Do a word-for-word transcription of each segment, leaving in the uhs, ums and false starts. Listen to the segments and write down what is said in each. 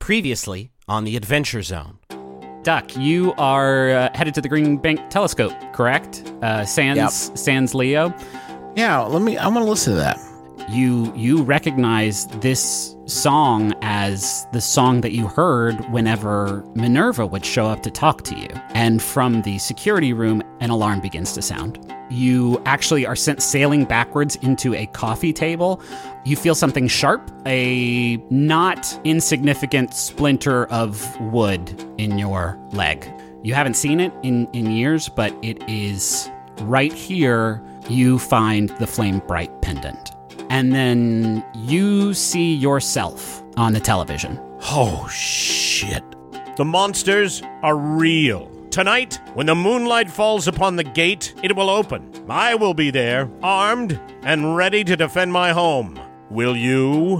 Previously on the Adventure Zone. Duck, you are uh, headed to the Green Bank Telescope, correct? Uh, Sans, Yep. Sans Leo. Yeah, let me. I'm gonna listen to that. You you recognize this song as the song that you heard whenever Minerva would show up to talk to you. And from the security room, an alarm begins to sound. You actually are sent sailing backwards into a coffee table. You feel something sharp, a not insignificant splinter of wood in your leg. You haven't seen it in, in years, but it is right here. You find the flame bright pendant. And then you see yourself on the television. Oh, shit. The monsters are real. Tonight, when the moonlight falls upon the gate, it will open. I will be there, armed and ready to defend my home. Will you?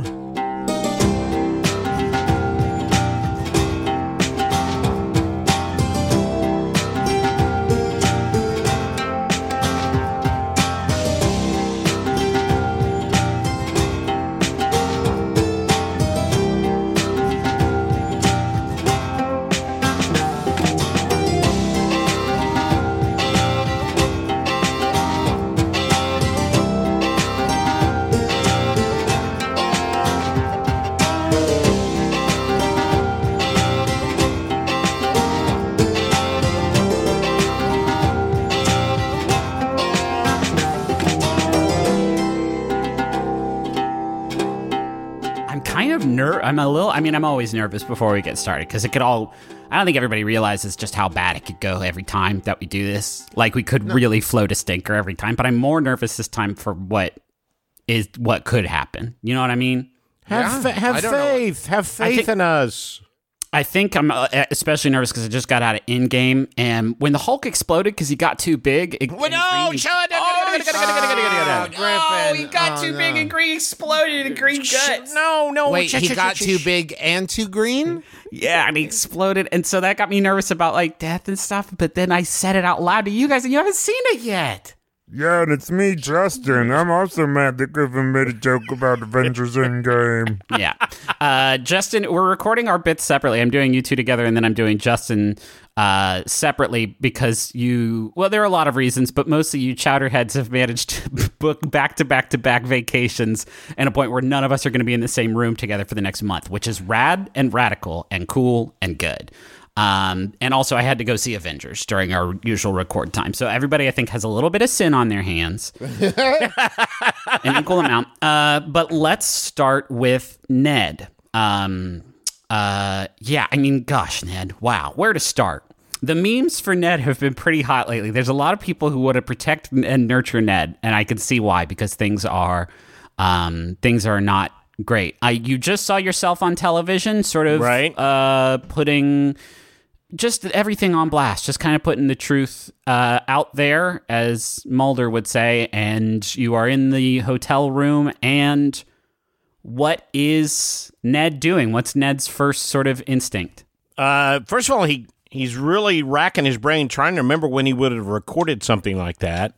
Ner- I'm a little, I mean, I'm always nervous before we get started because it could all, I don't think everybody realizes just how bad it could go every time that we do this. Like, we could no. really float a stinker every time, but I'm more nervous this time for what is, what could happen. You know what I mean? Have, yeah, fa- have faith. Know. Have faith think, in us. I think I'm uh, especially nervous because I just got out of in-game, and when the Hulk exploded because he got too big. It, well, no, green, shut oh, oh, oh, he got oh, too no. big and green exploded and green guts. No, no. Wait, ch- he ch- got ch- too ch- big and too green? Yeah, and he exploded, and so that got me nervous about, like, death and stuff, but then I said it out loud to you guys, and you haven't seen it yet. Yeah, and it's me, Justin. I'm also mad that Griffin made a joke about Avengers Endgame. Yeah. Uh, Justin, we're recording our bits separately. I'm doing you two together, and then I'm doing Justin uh, separately because you... Well, there are a lot of reasons, but mostly you chowderheads have managed to book back-to-back-to-back vacations and a point where none of us are going to be in the same room together for the next month, which is rad and radical and cool and good. Um, and also I had to go see Avengers during our usual record time. So everybody, I think, has a little bit of sin on their hands. An equal amount. Uh, but let's start with Ned. Um, uh, yeah, I mean, gosh, Ned, wow, where to start? The memes for Ned have been pretty hot lately. There's a lot of people who want to protect and nurture Ned, and I can see why, because things are, um, things are not great. I, you just saw yourself on television, sort of, right. uh, putting... just everything on blast, just kind of putting the truth uh, out there, as Mulder would say, and you are in the hotel room, and what is Ned doing? What's Ned's first sort of instinct? Uh, first of all, he he's really racking his brain trying to remember when he would have recorded something like that.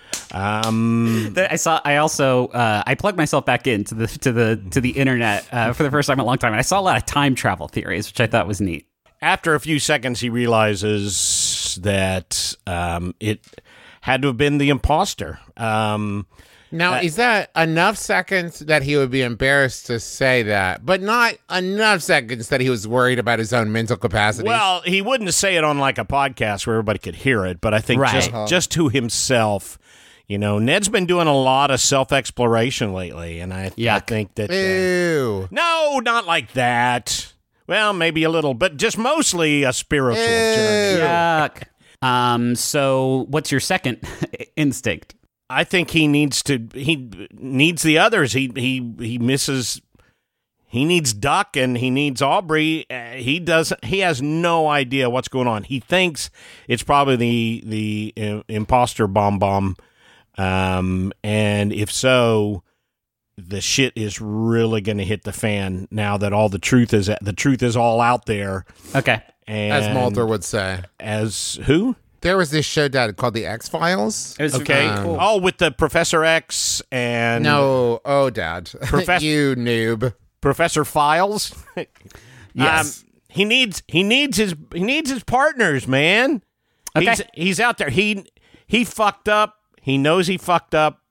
Um, I saw. I also uh, I plugged myself back into the to the to the internet uh, for the first time in a long time, and I saw a lot of time travel theories, which I thought was neat. After a few seconds, he realizes that um, it had to have been the imposter. Um, now, uh, is that enough seconds that he would be embarrassed to say that, but not enough seconds that he was worried about his own mental capacity? Well, he wouldn't say it on like a podcast where everybody could hear it, but I think right. just, Uh-huh. just to himself, you know, Ned's been doing a lot of self-exploration lately, and I, I think that... Uh, Ew. no, not like that. Well, maybe a little, but just mostly a spiritual Ew. journey. Yuck. Um. So, what's your second instinct? I think he needs to. He needs the others. He he he misses. He needs Duck and he needs Aubrey. Uh, he doesn't. He has no idea what's going on. He thinks it's probably the the uh, imposter bomb bomb. Um. And if so, the shit is really going to hit the fan now that all the truth is the truth is all out there. Okay. And As Mulder would say. As who? There was this show that called The X-Files. It was Okay. really cool. Oh, with the Professor X and No, oh, Dad. Profess- you noob. Professor Files. Yes. Um, he needs he needs his he needs his partners, man. Okay. He's he's out there. He he fucked up. He knows he fucked up,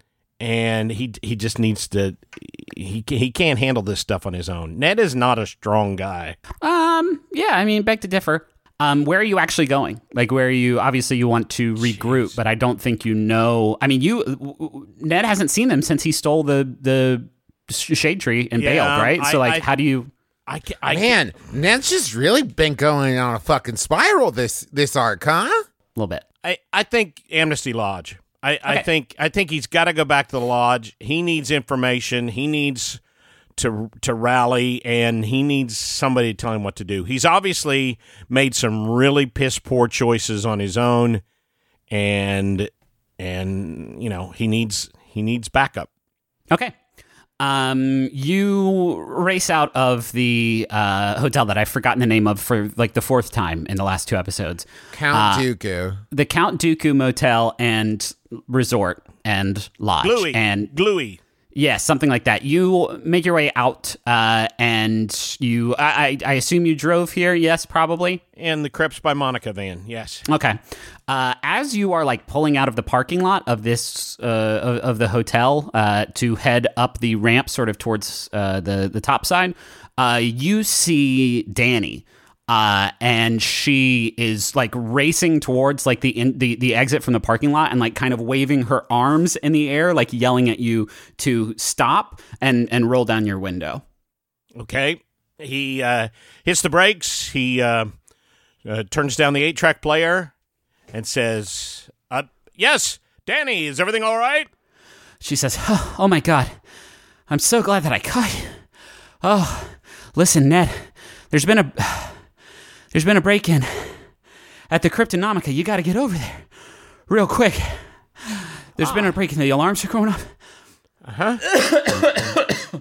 and he he just needs to. He he can't handle this stuff on his own. Ned is not a strong guy. Um, yeah, I mean, beg to differ. Um, where are you actually going? Like, where are you? Obviously, you want to regroup, Jeez. But I don't think you know. I mean, you Ned hasn't seen them since he stole the the shade tree and Yeah, bailed, right? I- so, like, I- how do you? I, ca- I Man, Ned's just really been going on a fucking spiral this this arc, huh? A little bit. I, I think Amnesty Lodge. I, I Okay. think I think he's got to go back to the lodge. He needs information. He needs to to rally, and he needs somebody to tell him what to do. He's obviously made some really piss poor choices on his own, and and you know he needs he needs backup. Okay. Um, you race out of the uh, hotel that I've forgotten the name of for like the fourth time in the last two episodes. Count Uh, Dooku. The Count Dooku Motel and Resort and Lodge. Gluey And Gluey. yeah, something like that. You make your way out, uh, and you. I, I I assume you drove here. Yes, probably. And the Crepes by Monica van. Yes. Okay. Uh, as you are like pulling out of the parking lot of this uh, of, of the hotel uh, to head up the ramp, sort of towards uh, the the top side, uh, you see Danny. Uh, and she is like racing towards like the, in, the the exit from the parking lot and like kind of waving her arms in the air, like yelling at you to stop and and roll down your window. Okay. He uh, hits the brakes. He uh, uh, turns down the eight-track player and says, uh, yes, Danny, is everything all right? She says, oh, oh my God, I'm so glad that I caught you. Oh, listen, Ned, there's been a there's been a break-in at the Cryptonomica. You got to get over there real quick. There's been a break-in. The alarms are going off. Uh-huh.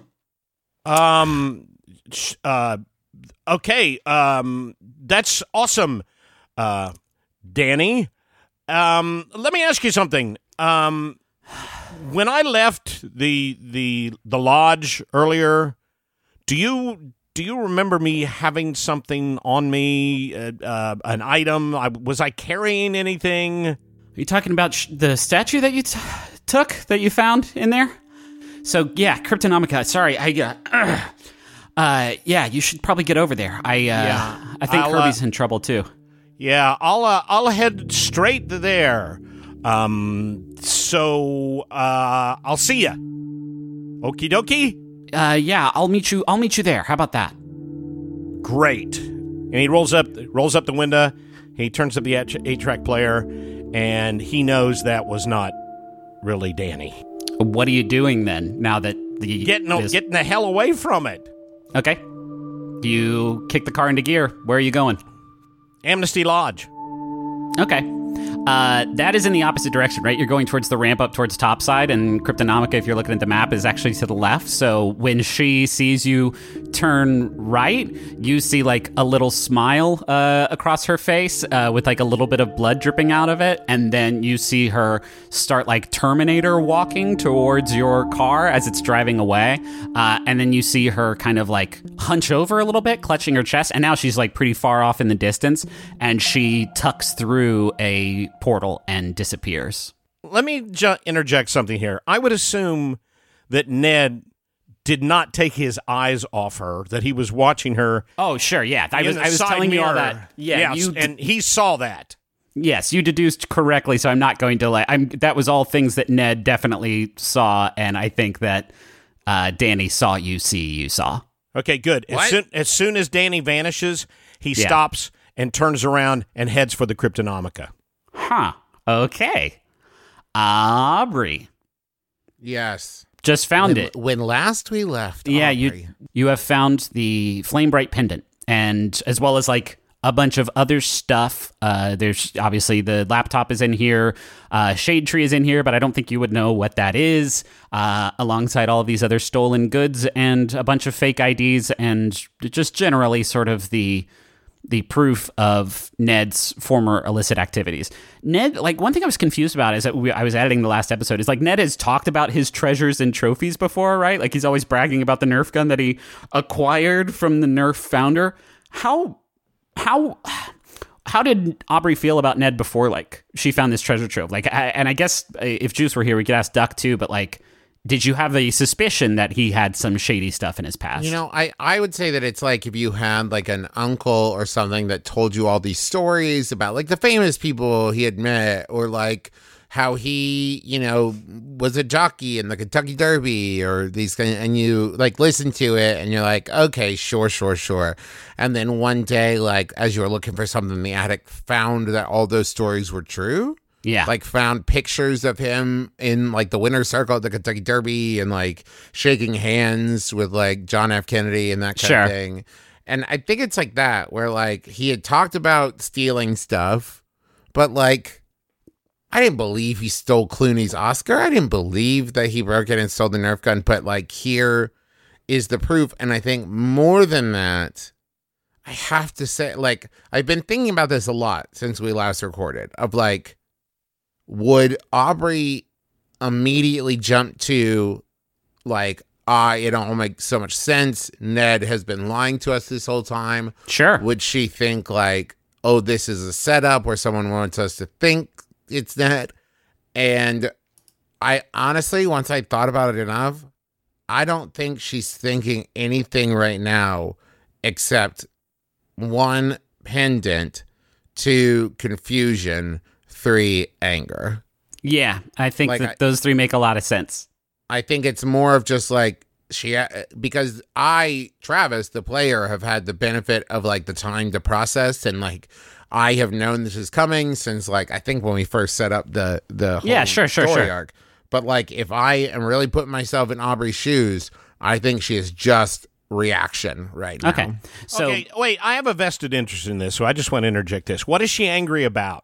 um, sh- uh, okay, um, that's awesome, uh, Danny. Um, let me ask you something. Um, when I left the the the lodge earlier, do you do you remember me having something on me, uh, uh, an item? I, was I carrying anything? Are you talking about sh- the statue that you t- took, that you found in there? So, yeah, Cryptonomica. Sorry, I... Uh, uh, uh, yeah, you should probably get over there. I uh, Yeah, I think I'll, Kirby's uh, in trouble, too. Yeah, I'll uh, I'll head straight to there. Um, so uh, I'll see ya. Okie dokie. Uh, yeah, I'll meet you. I'll meet you there. How about that? Great. And he rolls up rolls up the window. He turns up the eight track player, and he knows that was not really Danny. What are you doing then? Now that the Getting no, this- getting the hell away from it. okay, you kick the car into gear. Where are you going? Amnesty Lodge. Okay. Uh, that is in the opposite direction, right? You're going towards the ramp up towards topside, and Cryptonomica, if you're looking at the map, is actually to the left. So when she sees you turn right, you see like a little smile uh, across her face uh, with like a little bit of blood dripping out of it. And then you see her start like Terminator walking towards your car as it's driving away. Uh, and then you see her kind of like hunch over a little bit, clutching her chest. And now she's like pretty far off in the distance, and she tucks through a portal and disappears. Let me ju- interject something here. I would assume that Ned did not take his eyes off her, that he was watching her. Oh, sure, yeah. I in was the I was side telling you all mirror. that. Yeah, Yes, you and he saw that. yes, you deduced correctly, so I'm not going to like I'm that was all things that Ned definitely saw, and I think that uh, Danny saw you see you saw. Okay, good. As What? soon, as soon as Danny vanishes, he Yeah. stops and turns around and heads for the Cryptonomica. Huh. Okay. Aubrey. Yes. Just found when, it. when last we left. Yeah, Aubrey. you you have found the flame bright pendant, and as well as like a bunch of other stuff. Uh, there's obviously the laptop is in here, uh, Shade Tree is in here, but I don't think you would know what that is. Uh, alongside all of these other stolen goods and a bunch of fake I Ds, and just generally sort of the the proof of Ned's former illicit activities. Ned, like, one thing I was confused about is that we, I was editing the last episode, is like Ned has talked about his treasures and trophies before, right? Like, he's always bragging about the Nerf gun that he acquired from the Nerf founder. How, how, how did Aubrey feel about Ned before, like, she found this treasure trove? Like, I, and I guess if Juice were here, we could ask Duck too, but like, did you have the suspicion that he had some shady stuff in his past? You know, I, I would say that it's like if you had like an uncle or something that told you all these stories about like the famous people he had met, or like how he, you know, was a jockey in the Kentucky Derby or these kind, and you like listen to it and you're like, okay, sure, sure, sure. And then one day, like as you were looking for something in the attic, found that all those stories were true. Yeah. Like found pictures of him in like the winner's circle at the Kentucky Derby and like shaking hands with like John F. Kennedy and that kind Sure. of thing. And I think it's like that where like he had talked about stealing stuff, but like I didn't believe he stole Clooney's Oscar. I didn't believe that he broke in and stole the Nerf gun, but like here is the proof. And I think more than that, I have to say, like, I've been thinking about this a lot since we last recorded of like, would Aubrey immediately jump to like, ah, it don't make so much sense. Ned has been lying to us this whole time. Sure. Would she think like, oh, this is a setup where someone wants us to think it's Ned? And I honestly, once I thought about it enough, I don't think she's thinking anything right now except one, pendant, two, confusion, three, anger. Yeah, I think Like, that I- those three make a lot of sense. I think it's more of just like she, because I, Travis, the player, have had the benefit of like the time to process, and like I have known this is coming since like I think when we first set up the the whole Yeah, sure, sure, story sure. arc. But like if I am really putting myself in Aubrey's shoes, I think she is just reaction right now. Okay. So okay, wait, I have a vested interest in this, so I just want to interject this. What is she angry about?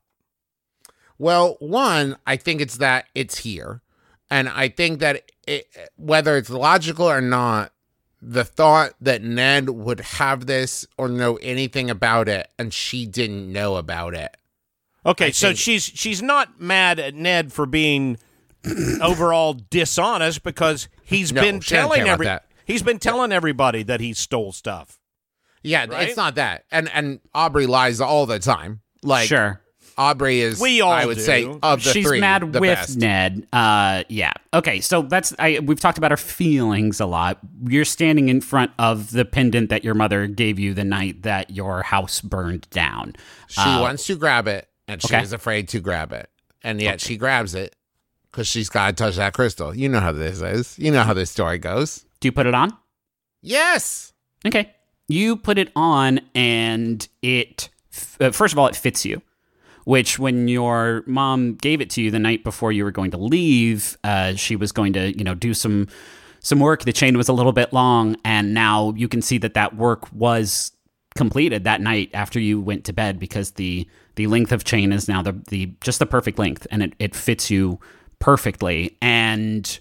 Well, one, I think it's that it's here. And I think that it, whether it's logical or not, the thought that Ned would have this or know anything about it and she didn't know about it. Okay, I so think- she's she's not mad at Ned for being overall dishonest because he's No, been she doesn't telling care about every that. he's been telling everybody that he stole stuff. Yeah, Right? it's not that. And and Aubrey lies all the time. Like sure. Aubrey is, We all I would do. say, of the She's three, mad the with best. Ned. Uh, yeah. Okay. So that's I. We've talked about her feelings a lot. You're standing in front of the pendant that your mother gave you the night that your house burned down. She Uh, wants to grab it, and she okay. is afraid to grab it. And yet she grabs it because she's got to touch that crystal. You know how this is. You know how this story goes. Do you put it on? Yes. Okay. You put it on, and it. Uh, first of all, it fits you. Which, when your mom gave it to you the night before you were going to leave, uh, she was going to, you know, do some some work. The chain was a little bit long, and now you can see that that work was completed that night after you went to bed, because the the length of chain is now the the just the perfect length, and it, it fits you perfectly. And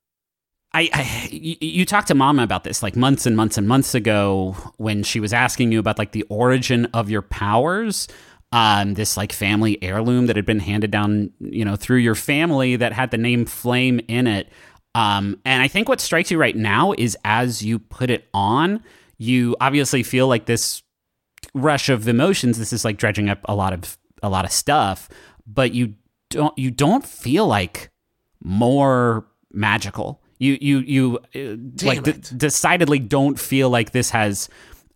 I, I you, you talked to Mama about this like months and months and months ago when she was asking you about like the origin of your powers. Um, this like family heirloom that had been handed down, you know, through your family that had the name Flame in it. Um, and I think what strikes you right now is as you put it on, you obviously feel like this rush of emotions. This is like dredging up a lot of a lot of stuff, but you don't you don't feel like more magical. You you you uh, like it. d- decidedly don't feel like this has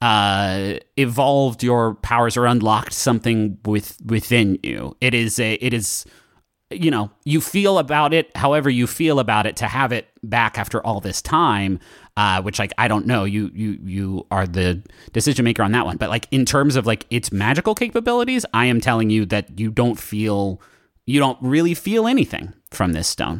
uh evolved your powers or unlocked something with within you. It is a it is you know, you feel about it however you feel about it. To have it back after all this time, uh which like I don't know, you you you are the decision maker on that one, but like in terms of like its magical capabilities, I am telling you that you don't feel you don't really feel anything from this stone.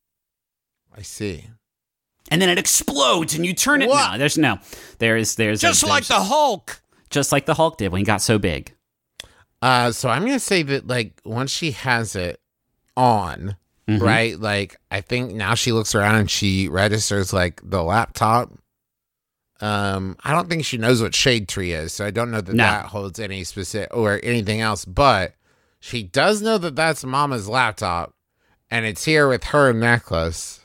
I see. And then it explodes and you turn it. What? No, there's no. There is there's Just a, like there's- the Hulk. just like the Hulk did when he got so big. Uh, so I'm gonna say that like once she has it on, Mhm. right? Like I think now she looks around and she registers like the laptop, Um, I don't think she knows what Shade Tree is, so I don't know that No. that holds any specific or anything else. But she does know that that's Mama's laptop, and it's here with her necklace.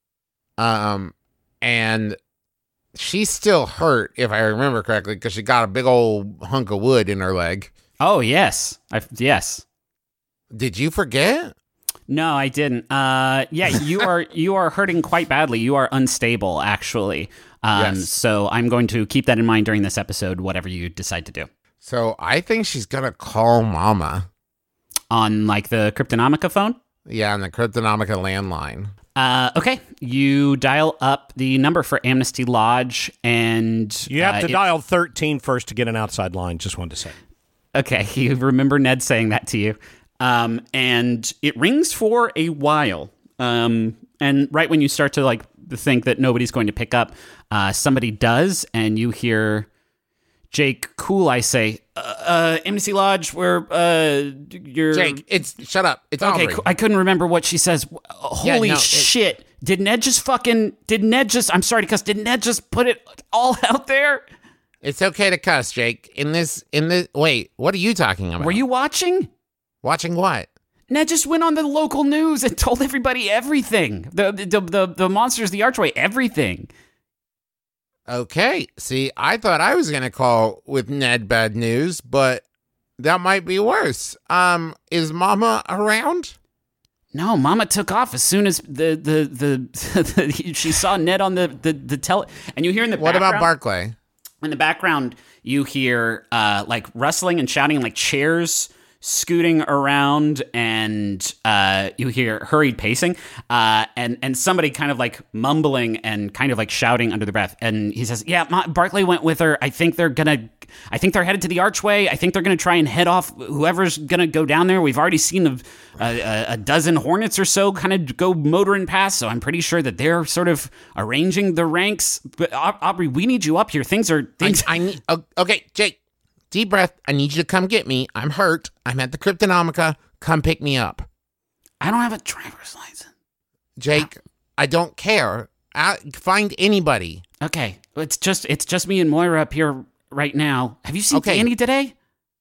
Um, and she's still hurt, if I remember correctly, because she got a big old hunk of wood in her leg. Oh, yes. I, yes. Did you forget? No, I didn't. Uh, yeah, you are you are hurting quite badly. You are unstable, actually. Um, Yes. So I'm going to keep that in mind during this episode, whatever you decide to do. So I think she's gonna call Mama. On, like, the Cryptonomica phone? Yeah, on the Cryptonomica landline. Uh, okay. You dial up the number for Amnesty Lodge, and... You have uh, to it- dial thirteen first to get an outside line. Just wanted to say. Okay, you remember Ned saying that to you. Um, and it rings for a while. Um, and right when you start to like think that nobody's going to pick up, uh, somebody does, and you hear Jake Cool I say, uh, uh, Amnesty Lodge, where uh, you're... Jake, it's shut up. It's Okay, Aubrey. cool. I couldn't remember what she says. Yeah, Holy no, it- shit. Did Ned just fucking... Did Ned just... I'm sorry to cuss. Did Ned just put it all out there? It's okay to cuss, Jake. In this, in this. Wait, what are you talking about? Were you watching? watching what? Ned just went on the local news and told everybody everything. The the the, the monsters, the archway, everything. Okay. See, I thought I was gonna call with Ned bad news, but that might be worse. Um, is Mama around? No, Mama took off as soon as the the the, the she saw Ned on the the the tele. And you hear in the What background, about Barclay? in the background, you hear uh, like rustling and shouting, and like chairs scooting around, and uh, you hear hurried pacing, uh, and and somebody kind of like mumbling and kind of like shouting under their breath. And he says, "Yeah, Ma- Barclay went with her. I think they're gonna. I think they're headed to the archway. I think they're gonna try and head off whoever's gonna go down there. We've already seen a, a, a dozen hornets or so kind of go motoring past, so I'm pretty sure that they're sort of arranging the ranks. But Au- Aubrey, we need you up here. Things are I, things." I need. Oh, okay, Jake. Deep breath. I need you to come get me. I'm hurt. I'm at the Cryptonomica. Come pick me up, I don't have a driver's license. Jake. I don't care. I, find anybody. Okay, it's just it's just me and Moira up here right now. Have you seen Okay. Danny today?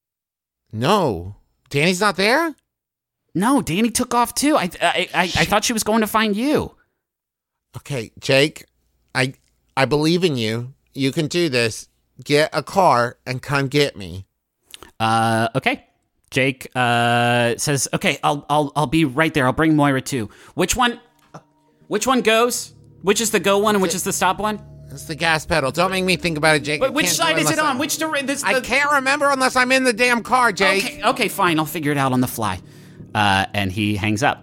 No, Danny's not there. No, Danny took off too. I I I, I thought she was going to find you. Okay, Jake. I I believe in you. You can do this. Get a car and come get me. Uh, okay. Jake uh says, "Okay, I'll I'll I'll be right there. I'll bring Moira too. Which one? Which one goes? Which is the go one and which is the stop one? It's the gas pedal. Don't make me think about it, Jake. I But which can't do side is unless it on? I- Which direction? This I the- can't remember unless I'm in the damn car, Jake. Okay, okay, fine. I'll figure it out on the fly." Uh, and he hangs up.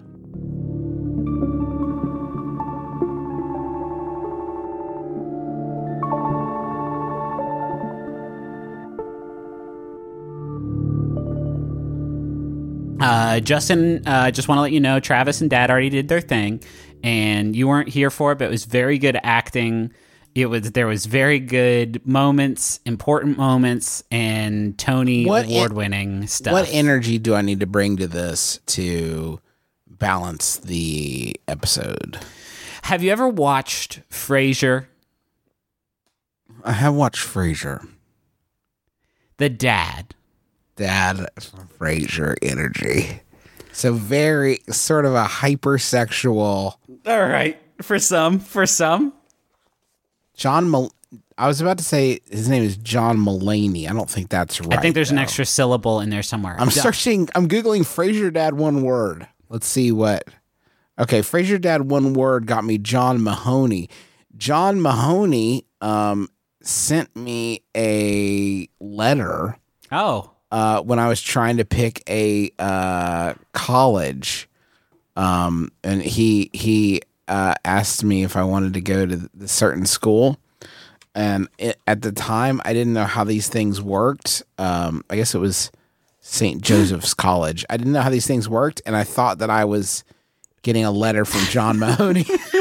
Uh, Justin, uh, just want to let you know, Travis and Dad already did their thing, and you weren't here for it, but it was very good acting. It was there was very good moments, important moments, and Tony What en- award-winning stuff. What energy do I need to bring to this to balance the episode? Have you ever watched Frasier? I have watched Frasier. The dad. Dad Frasier energy. So very sort of a hypersexual All right, for some, for some. John. Mul- I was about to say his name is John Mulaney. I don't think that's right. I think there's an though. extra syllable in there somewhere. I'm Duh. searching. I'm googling Frasier Dad one word. Let's see what. Okay, Frasier Dad one word got me John Mahoney. John Mahoney um, sent me a letter Oh, uh, when I was trying to pick a uh, college, um, and he he uh, asked me if I wanted to go to the certain school. And it, at the time, I didn't know how these things worked. Um, I guess it was Saint Joseph's College. I didn't know how these things worked, and I thought that I was getting a letter from John Mahoney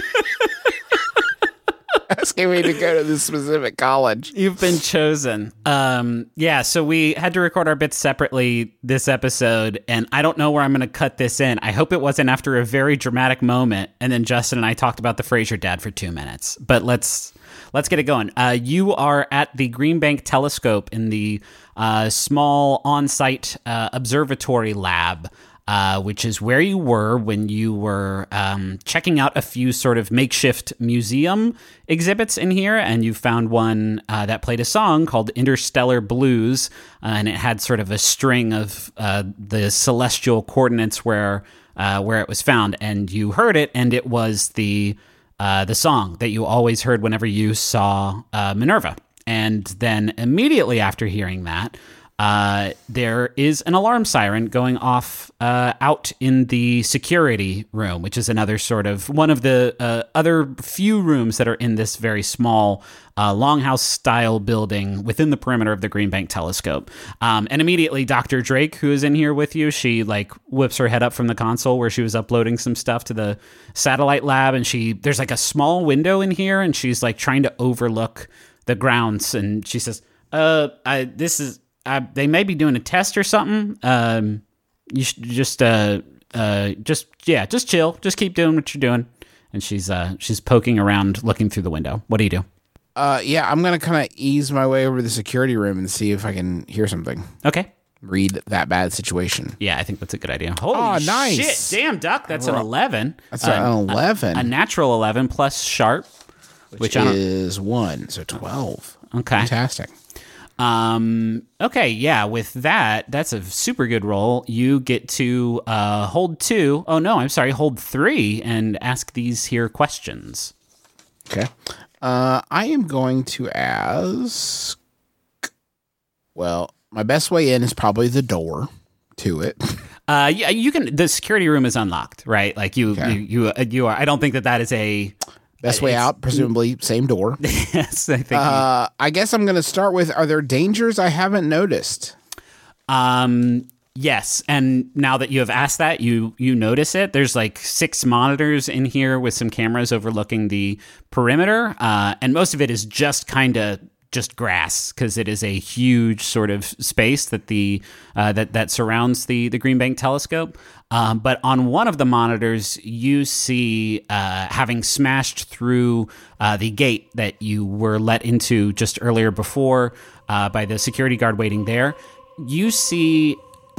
asking me to go to this specific college. you've been chosen. Um, yeah, so we had to record our bits separately this episode, and I don't know where I'm going to cut this in. I hope it wasn't after a very dramatic moment, and then Justin and I talked about the Frasier dad for two minutes. But let's let's get it going. Uh, you are at the Green Bank Telescope in the uh, small on-site uh, observatory lab, uh, which is where you were when you were um, checking out a few sort of makeshift museum exhibits in here, and you found one uh, that played a song called Interstellar Blues, uh, and it had sort of a string of uh, the celestial coordinates where uh, where it was found, and you heard it, and it was the uh, the song that you always heard whenever you saw uh, Minerva. And then immediately after hearing that, uh, there is an alarm siren going off uh, out in the security room, which is another sort of one of the uh, other few rooms that are in this very small uh, longhouse-style building within the perimeter of the Green Bank Telescope. Um, and immediately, Doctor Drake, who is in here with you, she like whips her head up from the console where she was uploading some stuff to the satellite lab, and she there's like a small window in here, and she's like trying to overlook the grounds, and she says, "Uh, I this is I, they may be doing a test or something. Um, you should just uh uh just yeah, just chill, just keep doing what you're doing." And she's uh she's poking around, looking through the window. What do you do? Uh, yeah, I'm gonna kind of ease my way over to the security room and see if I can hear something. Okay. Read that bad situation. Yeah, I think that's a good idea. Holy Oh, nice. shit! Damn, Duck, that's an eleven. That's an eleven. A, a natural eleven plus sharp, which, which I don't- is one, so twelve. Okay. Fantastic. Um, okay, yeah, with that, that's a super good roll. You get to uh, hold two. Oh, no, I'm sorry, hold three and ask these here questions. Okay. Uh, I am going to ask. Well, my best way in is probably the door to it. Uh, yeah, you can. The security room is unlocked, right? Like you, Okay. you, you, uh, you are. I don't think that that is a Best way it's- out, presumably same door. yes, I think. you- Uh, I guess I'm going to start with: are there dangers I haven't noticed? Um, yes, and now that you have asked that, you you notice it. There's like six monitors in here with some cameras overlooking the perimeter, uh, and most of it is just kind of just grass because it is a huge sort of space that the uh, that that surrounds the the Green Bank Telescope. Um, but on one of the monitors, you see uh, having smashed through uh, the gate that you were let into just earlier before uh, by the security guard waiting there. You see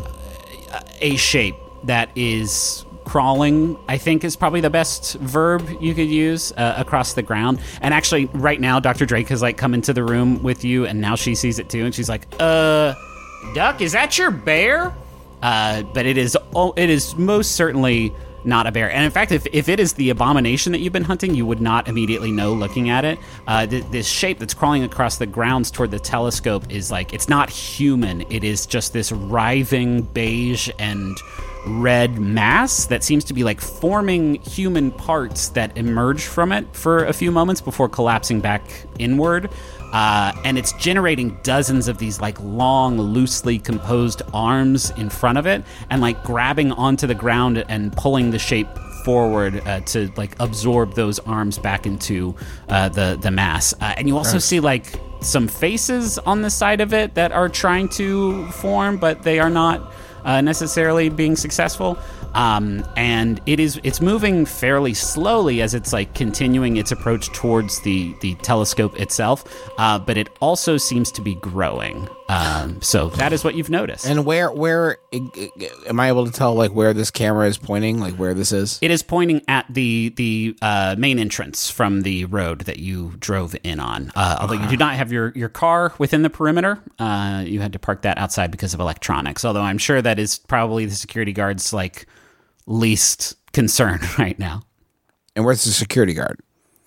a shape that is crawling, I think is probably the best verb you could use, uh, across the ground. And actually, right now, Doctor Drake has like come into the room with you, and now she sees it too, and she's like, uh, Duck, is that your bear? Uh, but it is, oh, it is most certainly not a bear. And in fact, if, if it is the abomination that you've been hunting, you would not immediately know looking at it. Uh, th- this shape that's crawling across the grounds toward the telescope is like, it's not human. It is just this writhing beige and red mass that seems to be like forming human parts that emerge from it for a few moments before collapsing back inward. Uh, and it's generating dozens of these like long, loosely composed arms in front of it, and like grabbing onto the ground and pulling the shape forward uh, to like absorb those arms back into uh, the the mass. Uh, and you also Gross. see like some faces on the side of it that are trying to form, but they are not uh, necessarily being successful. Um, and it is it's moving fairly slowly as it's like continuing its approach towards the the telescope itself, uh, but it also seems to be growing. Um, so that is what you've noticed. And where where am I able to tell like where this camera is pointing, like where this is? It is pointing at the the uh, main entrance from the road that you drove in on. Uh, although you do not have your, your car within the perimeter, uh, you had to park that outside because of electronics. Although I'm sure that is probably the security guard's like least concern right now. And where's the security guard?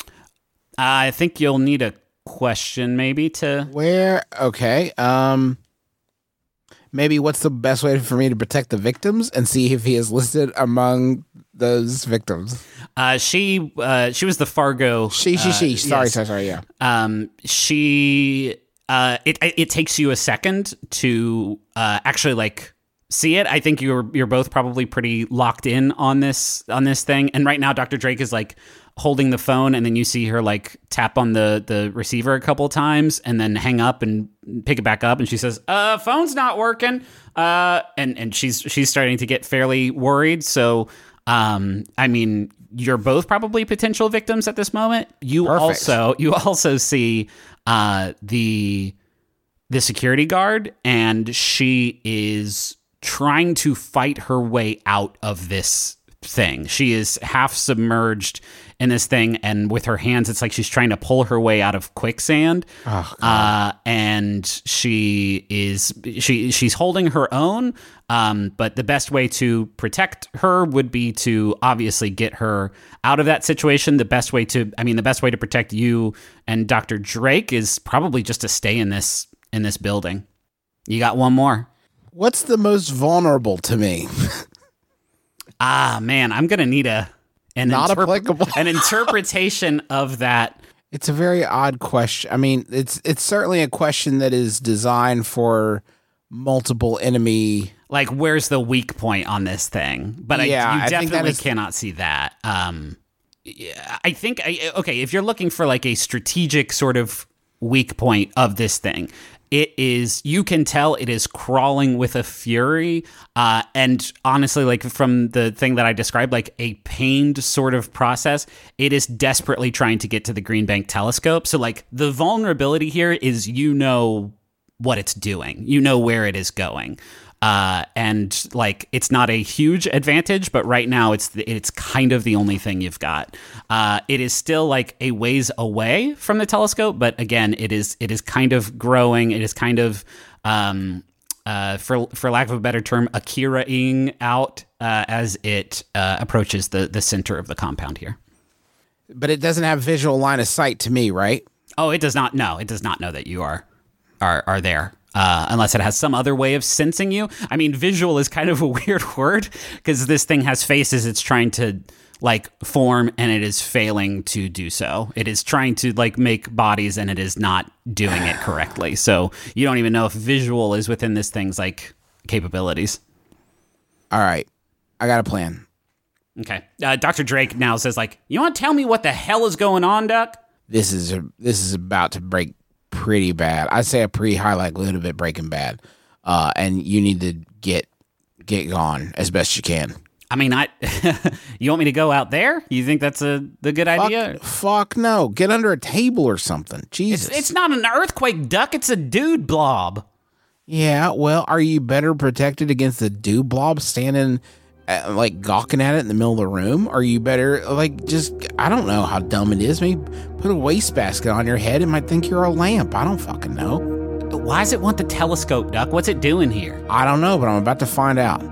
Uh, I think you'll need a question maybe to. Where? Okay. Um. Maybe what's the best way for me to protect the victims and see if he is listed among those victims? Uh, she uh, she was the Fargo. She, she, uh, she. Sorry, yes. sorry, sorry. Yeah. Um, she. Uh, it it takes you a second to uh, actually like see it. I think you're you're both probably pretty locked in on this on this thing. And right now, Doctor Drake is like holding the phone, and then you see her like tap on the the receiver a couple times, and then hang up and pick it back up. And she says, "Uh, phone's not working." Uh, and and she's she's starting to get fairly worried. So, um, I mean, you're both probably potential victims at this moment. You Perfect. also you also see uh, the the security guard, and she is trying to fight her way out of this thing. She is half submerged in this thing, and with her hands, it's like she's trying to pull her way out of quicksand. Oh, uh, and she is she she's holding her own. Um, but the best way to protect her would be to obviously get her out of that situation. The best way to, I mean, the best way to protect you and Doctor Drake is probably just to stay in this in this building. You got one more. What's the most vulnerable to me? Ah, man, I'm gonna need a an Not interp- applicable. an interpretation of that. It's a very odd question. I mean, it's it's certainly a question that is designed for multiple enemy. Like, where's the weak point on this thing? But Yeah, I, I you think that definitely is- cannot see that. Um, yeah, I think, I, okay, if you're looking for like a strategic sort of weak point of this thing, it is, you can tell it is crawling with a fury. Uh, and honestly, like from the thing that I described, like a pained sort of process, it is desperately trying to get to the Green Bank telescope. So like the vulnerability here is, you know what it's doing, you know where it is going. Uh, and like, it's not a huge advantage, but right now it's the, it's kind of the only thing you've got. Uh, it is still like a ways away from the telescope, but again, it is it is kind of growing. It is kind of, um, uh, for for lack of a better term, Akira-ing out uh, as it uh, approaches the the center of the compound here. But it doesn't have visual line of sight to me, right? Oh, it does not know. It does not know that you are are are there. Uh, unless it has some other way of sensing you. I mean, visual is kind of a weird word because this thing has faces it's trying to like form, and it is failing to do so. It is trying to like make bodies, and it is not doing it correctly. So you don't even know if visual is within this thing's like capabilities. All right. I got a plan. Okay. Uh, Doctor Drake now says like, you want to tell me what the hell is going on, Duck? This is a, this is about to break pretty bad. I'd say a pretty high likelihood of it breaking bad. Uh, and you need to get get gone as best you can. I mean, I you want me to go out there? You think that's a the good idea? Fuck, fuck no. Get under a table or something. Jesus. It's, it's not an earthquake, Duck. It's a dude blob. Yeah, well, are you better protected against the dew blob standing, uh, like, gawking at it in the middle of the room? Are you better, like, just, I don't know how dumb it is. Maybe put a wastebasket on your head. It might think you're a lamp. I don't fucking know. Why does it want the telescope, Duck? What's it doing here? I don't know, but I'm about to find out.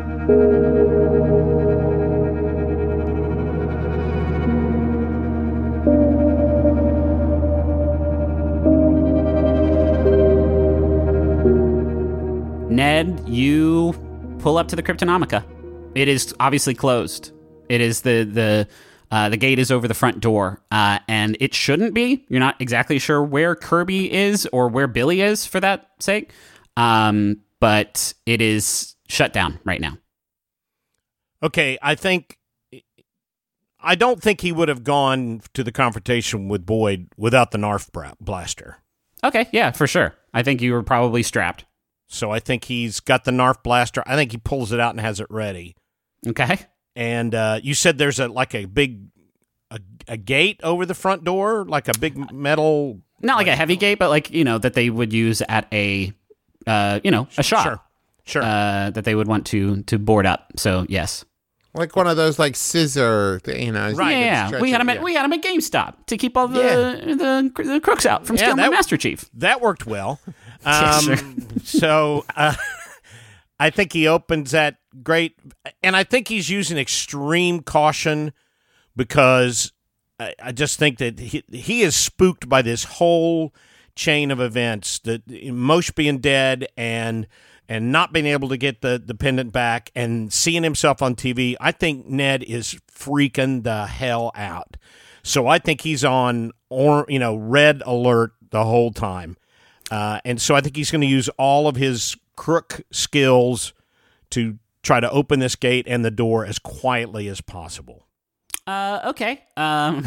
Ned, you pull up to the Cryptonomica. It is obviously closed. It is the the uh, the gate is over the front door, uh, and it shouldn't be. You're not exactly sure where Kirby is or where Billy is, for that sake, um, but it is shut down right now. Okay, I think I don't think he would have gone to the confrontation with Boyd without the Narf bra- blaster. Okay, yeah, for sure. I think you were probably strapped. So I think he's got the Narf blaster. I think he pulls it out and has it ready. Okay. And uh, you said there's a like a big a, a gate over the front door, like a big metal. Not like a heavy gate, but like, you know, that they would use at a, uh, you know, a shop. Sure, sure. Uh, that they would want to to board up. So yes. Like one of those like scissor, th- you know. Right. you Yeah, can yeah. We stretch had it, them at yeah. we had them at GameStop to keep all the Yeah. the, the crooks out from Yeah, stealing that- my Master Chief. That worked well. Yeah, Um, sure. so uh, I think he opens that great, and I think he's using extreme caution because I, I just think that he, he is spooked by this whole chain of events, that Moshe being dead and and not being able to get the, the pendant back and seeing himself on T V. I think Ned is freaking the hell out. So I think he's on or you know red alert the whole time. Uh, and so I think he's going to use all of his crook skills to try to open this gate and the door as quietly as possible. Uh, okay. Um,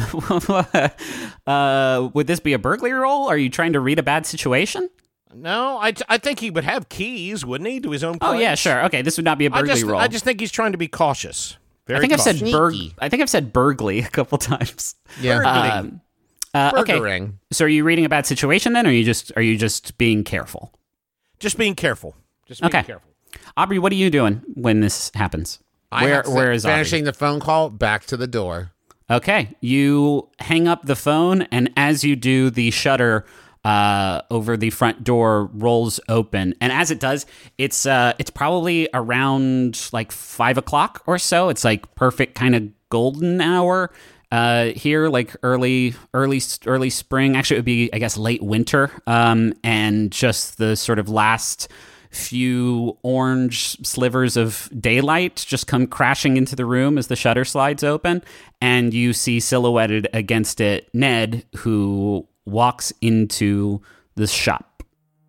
uh, would this be a burglary roll? Are you trying to read a bad situation? No, I, I think he would have keys, wouldn't he, to his own place? Oh yeah, sure. Okay, this would not be a I burglary just, roll. I just think he's trying to be cautious. Very I think I've said cautious. burg. Sneaky. I think I've said burglary a couple times. Yeah. Um, uh, okay. Burgering. So are you reading a bad situation then, or are you just are you just being careful? Just being careful. Just being Okay. careful. Aubrey, what are you doing when this happens? I Where have to- where is Aubrey? finishing the phone call? Back to the door. Okay, you hang up the phone, and as you do, the shutter uh, over the front door rolls open. And as it does, it's uh, it's probably around like five o'clock or so. It's like perfect kind of golden hour uh, here, like early early early spring. Actually, it would be I guess late winter, um, and just the sort of last few orange slivers of daylight just come crashing into the room as the shutter slides open, and you see silhouetted against it Ned, who walks into the shop.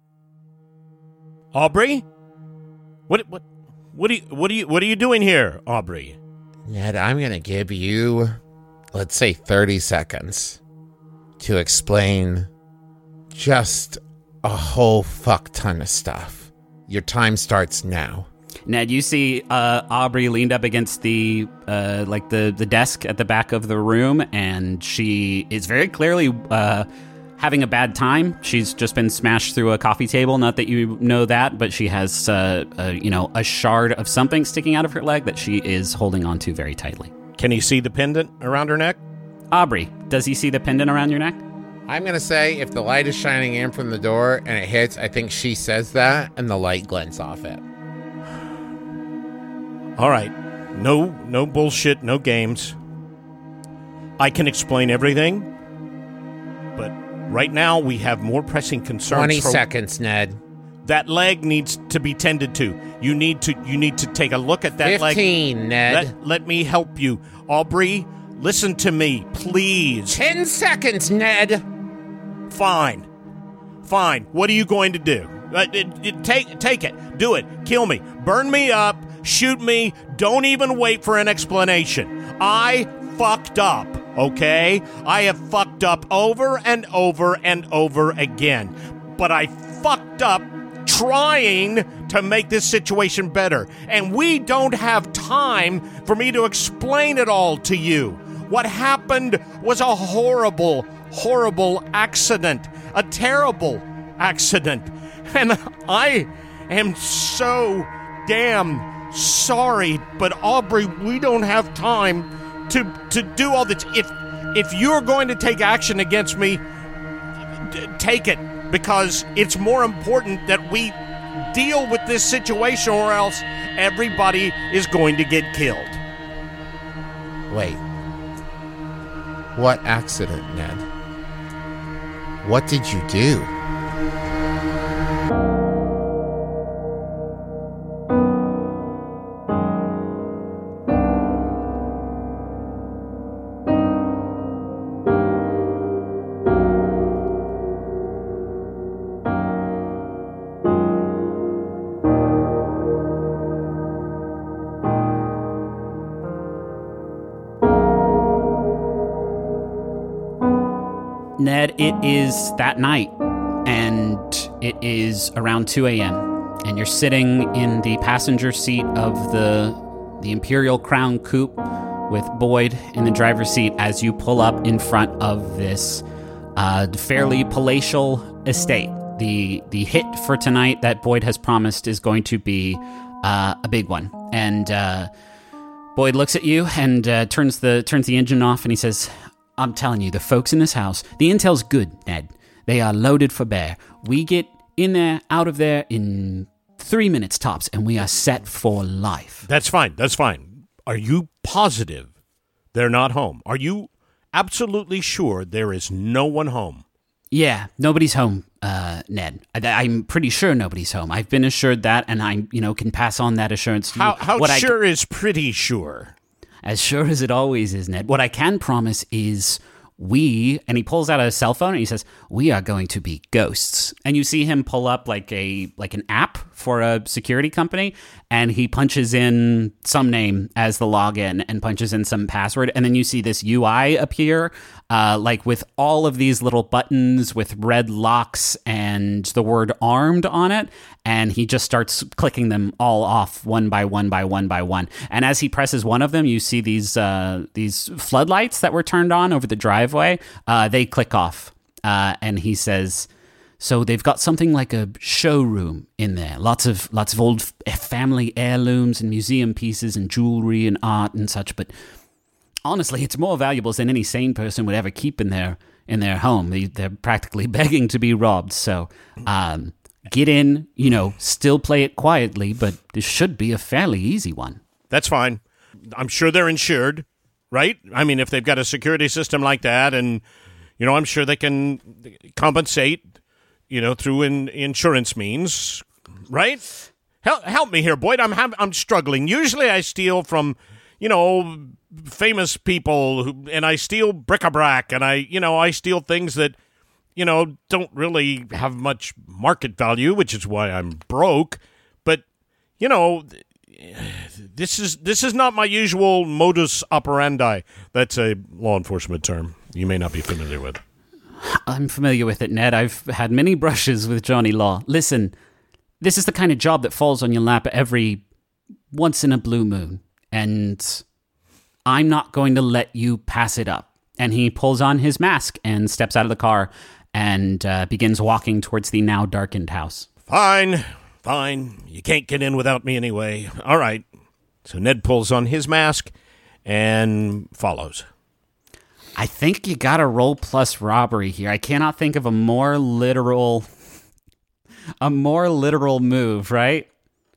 Aubrey? What what what are you what are you what are you doing here, Aubrey? Ned, I'm going to give you, let's say, thirty seconds to explain just a whole fuck ton of stuff. Your time starts now. Ned, you see uh, Aubrey leaned up against the uh, like the, the desk at the back of the room, and she is very clearly uh, having a bad time. She's just been smashed through a coffee table. Not that you know that, but she has uh, a, you know a shard of something sticking out of her leg that she is holding onto very tightly. Can he see the pendant around her neck? Aubrey, does he see the pendant around your neck? I'm going to say if the light is shining in from the door and it hits, I think she says that, and the light glints off it. All right. No no bullshit, no games. I can explain everything. But right now we have more pressing concerns. twenty for- seconds, Ned. That leg needs to be tended to. You need to you need to take a look at that leg. fifteen, Ned. Let, let me help you. Aubrey, listen to me, please. ten seconds, Ned. Fine. Fine. What are you going to do? Uh, it, it, take, take it. Do it. Kill me. Burn me up. Shoot me. Don't even wait for an explanation. I fucked up, okay? I have fucked up over and over and over again. But I fucked up trying to make this situation better. And we don't have time for me to explain it all to you. What happened was a horrible, horrible accident. A terrible accident. And I am so damn sorry, but Aubrey, we don't have time to to do all this. If if you're going to take action against me, d- take it, because it's more important that we deal with this situation, or else everybody is going to get killed. Wait. What accident, Ned? What did you do? Ned, it is that night, and it is around two a.m., and you're sitting in the passenger seat of the the Imperial Crown Coupe with Boyd in the driver's seat as you pull up in front of this uh, fairly palatial estate. The the hit for tonight that Boyd has promised is going to be uh, a big one, and uh, Boyd looks at you and uh, turns the turns the engine off, and he says, I'm telling you, the folks in this house, the intel's good, Ned. They are loaded for bear. We get in there, out of there in three minutes tops, and we are set for life. That's fine. That's fine. Are you positive they're not home? Are you absolutely sure there is no one home? Yeah, nobody's home, uh, Ned. I, I'm pretty sure nobody's home. I've been assured that, and I, you know, can pass on that assurance to you. How, how What I- sure is pretty sure? As sure as it always is, Ned. What I can promise is we, and he pulls out a cell phone and he says, we are going to be ghosts. And you see him pull up like a like an app for a security company, and he punches in some name as the login and punches in some password, and then you see this U I appear, uh, like with all of these little buttons with red locks and the word armed on it, and he just starts clicking them all off one by one by one by one. And as he presses one of them, you see these uh, these floodlights that were turned on over the driveway, uh, they click off, uh, and he says, so they've got something like a showroom in there. Lots of lots of old family heirlooms and museum pieces and jewelry and art and such. But honestly, it's more valuables than any sane person would ever keep in their in their home. They, they're practically begging to be robbed. So um, get in, you know, still play it quietly, but this should be a fairly easy one. That's fine. I'm sure they're insured, right? I mean, if they've got a security system like that, and, you know, I'm sure they can compensate, you know, through in, insurance means, right? Help, help me here, Boyd. I'm have, I'm struggling. Usually I steal from, you know, famous people, who, and I steal bric-a-brac, and I, you know, I steal things that, you know, don't really have much market value, which is why I'm broke. But, you know, this is this is not my usual modus operandi. That's a law enforcement term you may not be familiar with. I'm familiar with it, Ned. I've had many brushes with Johnny Law. Listen, this is the kind of job that falls on your lap every once in a blue moon, and I'm not going to let you pass it up. And he pulls on his mask and steps out of the car and uh, begins walking towards the now darkened house. Fine, fine. You can't get in without me anyway. All right. So Ned pulls on his mask and follows. I think you got to roll plus robbery here. I cannot think of a more literal, a more literal move, right?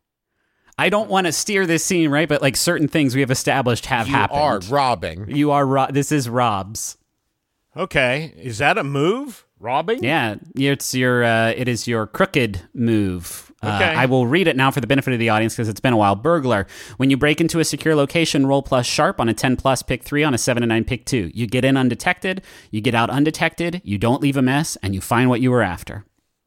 I don't want to steer this scene, right? But like certain things we have established have You happened. are robbing. You are. Ro- this is Rob's. Okay. Is that a move? Robbing? Yeah, it's your. Uh, it is your crooked move. Uh, Okay. I will read it now for the benefit of the audience because it's been a while. Burglar. When you break into a secure location, roll plus sharp on a ten plus, pick three on a seven and nine, pick two. You get in undetected, you get out undetected, you don't leave a mess, and you find what you were after.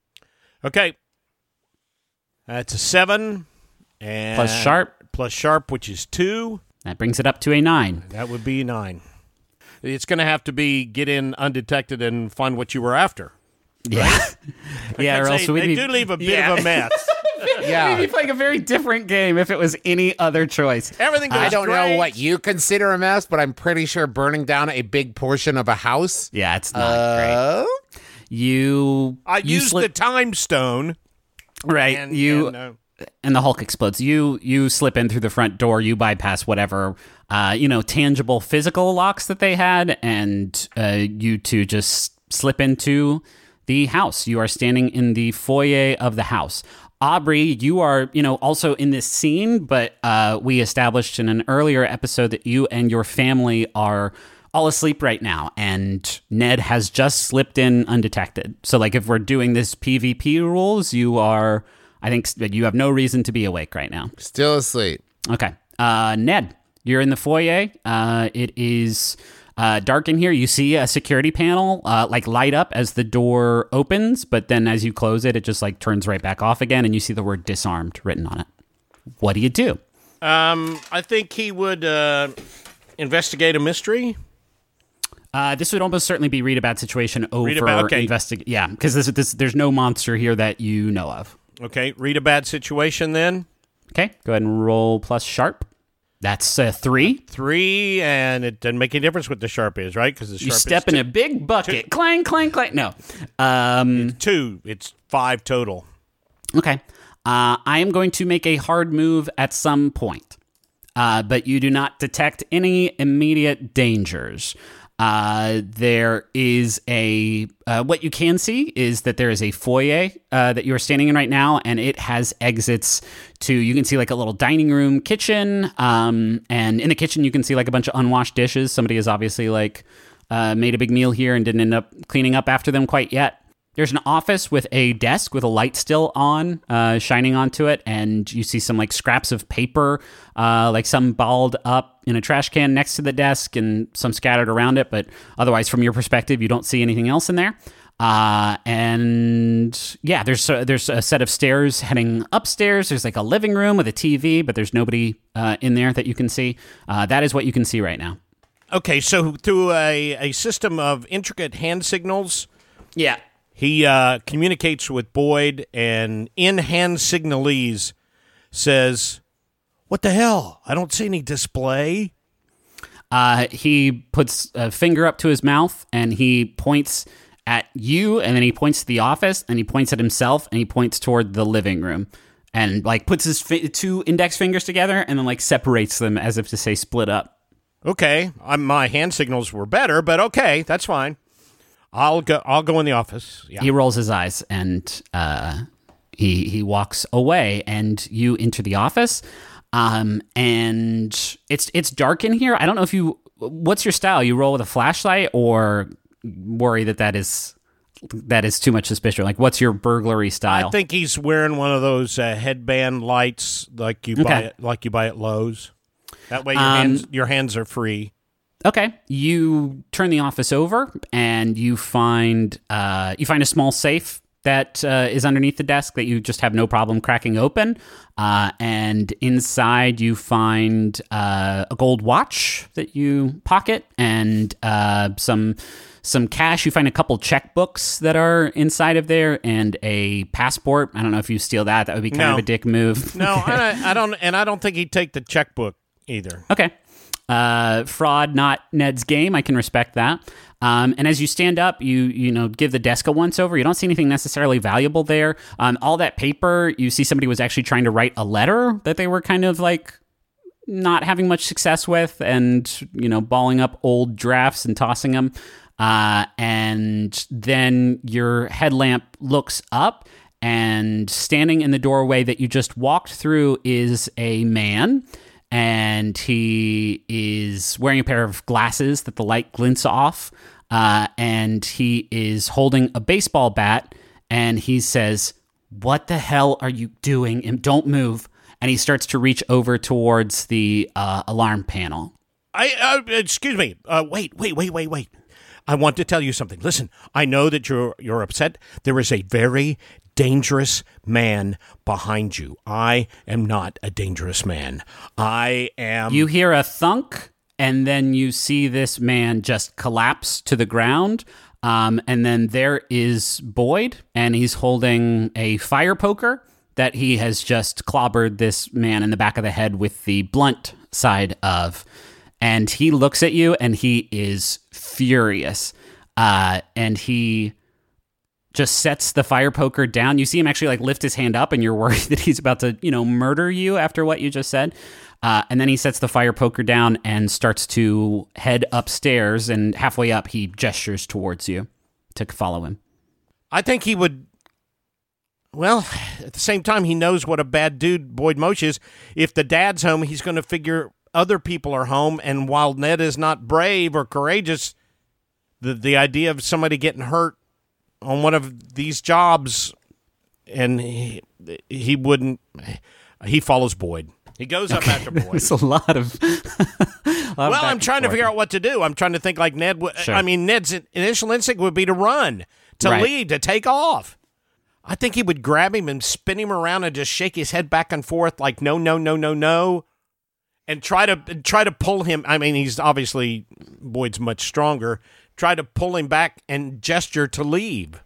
Okay. That's a seven. And Plus sharp. Plus sharp, which is two. That brings it up to a nine. That would be nine. It's going to have to be get in undetected and find what you were after. Yeah, yeah. Or That's else a- we'd they be, do leave a bit yeah. of a mess. Yeah. We'd be playing a very different game if it was any other choice. Everything goes I don't great. know what you consider a mess, but I'm pretty sure burning down a big portion of a house. Yeah, it's not Uh, great. You. I you used slip- the time stone. right. And, you. and, uh, and the Hulk explodes. You you slip in through the front door. You bypass whatever uh, you know tangible physical locks that they had, and uh, you two just slip into the house. You are standing in the foyer of the house. Aubrey, you are you know also in this scene, but uh, we established in an earlier episode that you and your family are all asleep right now, and Ned has just slipped in undetected. So, like, if we're doing this PvP rules, you are. I think that you have no reason to be awake right now. Still asleep. Okay. Uh, Ned, you're in the foyer. Uh, it is uh, dark in here. You see a security panel uh, like light up as the door opens, but then as you close it, it just like turns right back off again, and you see the word disarmed written on it. What do you do? Um, I think he would uh, investigate a mystery. Uh, this would almost certainly be read a bad situation over Read about- okay. investigate. Yeah, because this, this, there's no monster here that you know of. Okay, read a bad situation then. Okay, go ahead and roll plus sharp. That's uh, three. Three, and it doesn't make any difference what the sharp is, right? Because the sharp You step is in a big bucket. Clang, clang, clang. No. Um, two. It's five total. okay. Uh, I am going to make a hard move at some point, uh, but you do not detect any immediate dangers. Uh, there is a, uh, what you can see is that there is a foyer uh, that you are standing in right now, and it has exits to, you can see like a little dining room, kitchen, um, and in the kitchen you can see like a bunch of unwashed dishes. Somebody has obviously like uh, made a big meal here and didn't end up cleaning up after them quite yet. There's an office with a desk with a light still on, uh, shining onto it, and you see some like scraps of paper, uh, like some balled up in a trash can next to the desk, and some scattered around it. But otherwise, from your perspective, you don't see anything else in there. Uh, and yeah, there's a, there's a set of stairs heading upstairs. There's like a living room with a T V, but there's nobody uh, in there that you can see. Uh, that is what you can see right now. Okay, so through a, a system of intricate hand signals, Yeah. he uh, communicates with Boyd, and in hand signalese says, "What the hell? I don't see any display." Uh, he puts a finger up to his mouth and he points at you, and then he points to the office, and he points at himself, and he points toward the living room, and like puts his fi- two index fingers together and then like separates them as if to say split up. Okay, I, my hand signals were better, but okay, that's fine. I'll go. I'll go in the office. Yeah. He rolls his eyes and uh, he he walks away, and you enter the office. Um, and it's it's dark in here. I don't know if you. What's your style? You roll with a flashlight, or worry that that is that is too much suspicion? Like, what's your burglary style? I think he's wearing one of those uh, headband lights, like you buy Okay. it, like you buy at Lowe's. That way, your Um, hands your hands are free. Okay, you turn the office over, and you find uh, you find a small safe that uh, is underneath the desk that you just have no problem cracking open. Uh, and inside, you find uh, a gold watch that you pocket, and uh, some some cash. You find a couple checkbooks that are inside of there, and a passport. I don't know if you steal that. That would be kind No. of a dick move. No, I, I don't, and I don't think he'd take the checkbook either. Okay. Uh, fraud, not Ned's game. I can respect that. Um, and as you stand up, you you know give the desk a once over. You don't see anything necessarily valuable there. Um, all that paper, you see somebody was actually trying to write a letter that they were kind of like not having much success with, and you know balling up old drafts and tossing them. Uh, and then your headlamp looks up, and standing in the doorway that you just walked through is a man. And he is wearing a pair of glasses that the light glints off. Uh, and he is holding a baseball bat. And he says, "What the hell are you doing? And don't move." And he starts to reach over towards the uh, alarm panel. I uh, excuse me. Uh, wait, wait, wait, wait, wait. I want to tell you something. Listen, I know that you're you're upset. There is a very dangerous man behind you. I am not a dangerous man. I am. You hear a thunk, and then you see this man just collapse to the ground. Um, and then there is Boyd, and he's holding a fire poker that he has just clobbered this man in the back of the head with the blunt side of. And he looks at you, and he is furious. Uh, and he just sets the fire poker down. You see him actually like lift his hand up, and you're worried that he's about to, you know, murder you after what you just said. Uh, and then he sets the fire poker down and starts to head upstairs. And halfway up, he gestures towards you to follow him. I think he would. Well, at the same time, he knows what a bad dude Boyd Moshe is. If the dad's home, he's going to figure other people are home. And while Ned is not brave or courageous, the the idea of somebody getting hurt on one of these jobs, and he, he wouldn't. He follows Boyd. He goes up after Boyd. It's a lot of. a lot Well, of I'm trying to figure out what to do. I'm trying to think like Ned would. Sure. I mean, Ned's initial instinct would be to run, to Right. lead, to take off. I think he would grab him and spin him around and just shake his head back and forth like no, no, no, no, no, and try to try to pull him. I mean, he's obviously Boyd's much stronger. Try to pull him back and gesture to leave.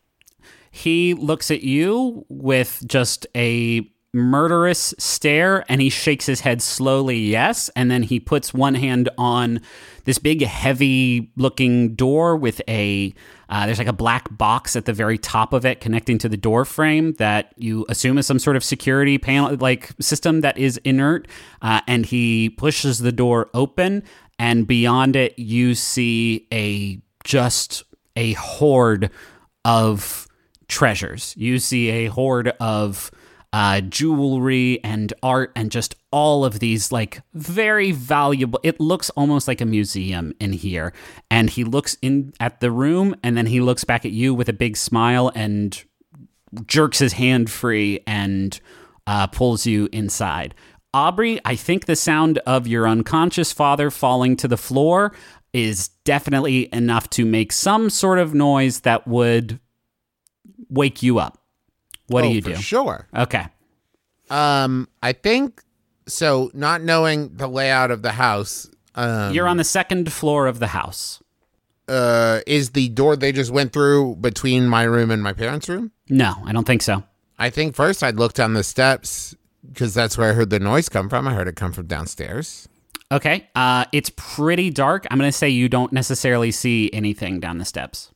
He looks at you with just a murderous stare, and he shakes his head slowly, yes, and then he puts one hand on this big heavy looking door with a uh, there's like a black box at the very top of it connecting to the door frame that you assume is some sort of security panel like system that is inert, uh, and he pushes the door open, and beyond it you see a just a horde of treasures. You see a horde of uh, jewelry and art and just all of these like very valuable. It looks almost like a museum in here. And he looks in at the room and then he looks back at you with a big smile and jerks his hand free and uh, pulls you inside. Aubrey, I think the sound of your unconscious father falling to the floor is definitely enough to make some sort of noise that would wake you up. What oh, do you for do? Sure. Okay. Um, I think so. Not knowing the layout of the house, um, You're on the second floor of the house. uh, is the door they just went through between my room and my parents' room? No, I don't think so. I think first I'd look down the steps because that's where I heard the noise come from. I heard it come from downstairs. Okay. Uh, it's pretty dark. I'm going to say you don't necessarily see anything down the steps.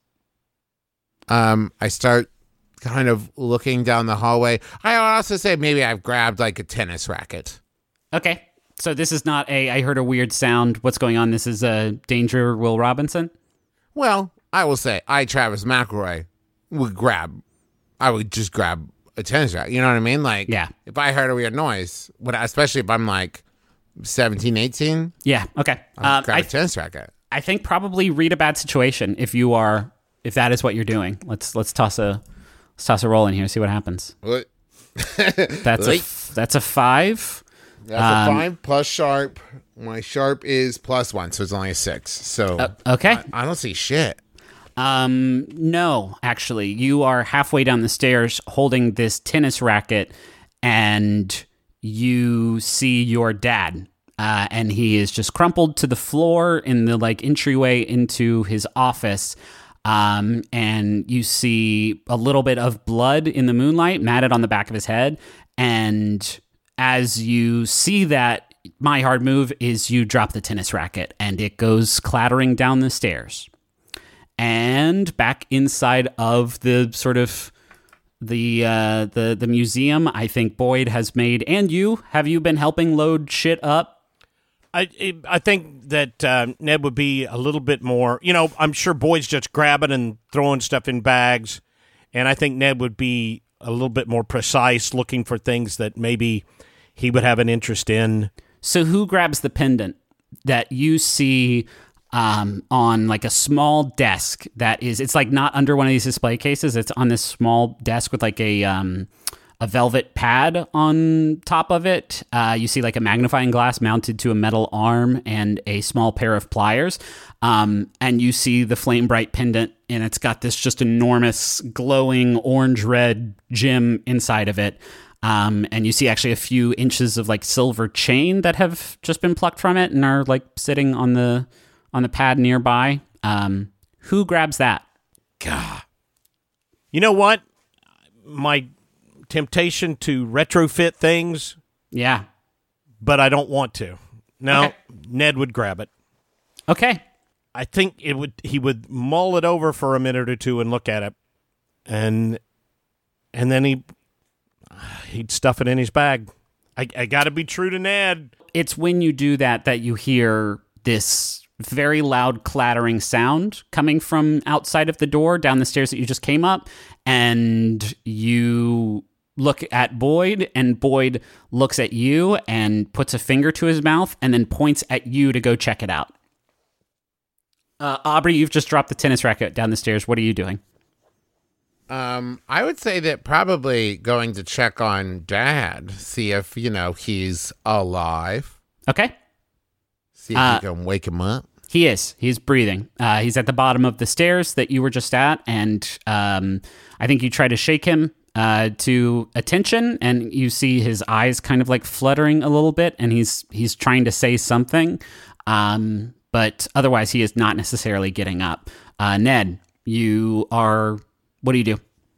Um, I start kind of looking down the hallway. I would also say maybe I've grabbed like a tennis racket. Okay. So this is not a, I heard a weird sound. What's going on? This is a Danger Will Robinson? Well, I will say I, Travis McElroy, would grab, I would just grab a tennis racket. You know what I mean? Like, Yeah. if I heard a weird noise, would I, especially if I'm like seventeen, eighteen, Yeah. Okay. I'll Um, grab I, a tennis racket. I think probably read a bad situation if you are, if that is what you're doing. Let's, let's toss a, let's toss a roll in here. See what happens. What? That's a, Like- f- that's a five. That's Um, a five plus sharp. My sharp is plus one, so it's only a six. So Uh, okay. I, I don't see shit. Um, no, actually, you are halfway down the stairs holding this tennis racket, and you see your dad, uh, and he is just crumpled to the floor in the like entryway into his office. Um, and you see a little bit of blood in the moonlight matted on the back of his head. And as you see that, my hard move is you drop the tennis racket, and it goes clattering down the stairs. And back inside of the sort of the uh, the the museum, I think Boyd has made, and you have you been helping load shit up? I I think that uh, Ned would be a little bit more. You know, I'm sure Boyd's just grabbing and throwing stuff in bags, and I think Ned would be a little bit more precise, looking for things that maybe he would have an interest in. So who grabs the pendant that you see um, on like a small desk that is, it's like not under one of these display cases. It's on this small desk with like a, um, a velvet pad on top of it. Uh, you see like a magnifying glass mounted to a metal arm and a small pair of pliers. Um, and you see the flame bright pendant, and it's got this just enormous glowing orange red gem inside of it. Um, and you see actually a few inches of like silver chain that have just been plucked from it and are like sitting on the on the pad nearby. Um, who grabs that? God. You know what? My temptation to retrofit things, Yeah. but I don't want to. No, Okay. Ned would grab it. Okay. I think it would. He would mull it over for a minute or two and look at it, and and then he he'd stuff it in his bag. I, I got to be true to Ned. It's when you do that that you hear this very loud clattering sound coming from outside of the door down the stairs that you just came up, and you look at Boyd, and Boyd looks at you and puts a finger to his mouth and then points at you to go check it out. Uh, Aubrey, you've just dropped the tennis racket down the stairs. What are you doing? Um, I would say that probably going to check on Dad, see if, you know, he's alive. Okay. See if Uh, you can wake him up. He is. He's breathing. Uh, he's at the bottom of the stairs that you were just at, and um, I think you try to shake him uh, to attention, and you see his eyes kind of like fluttering a little bit, and he's he's trying to say something, um, but otherwise he is not necessarily getting up. Uh, Ned, you are. What do you do?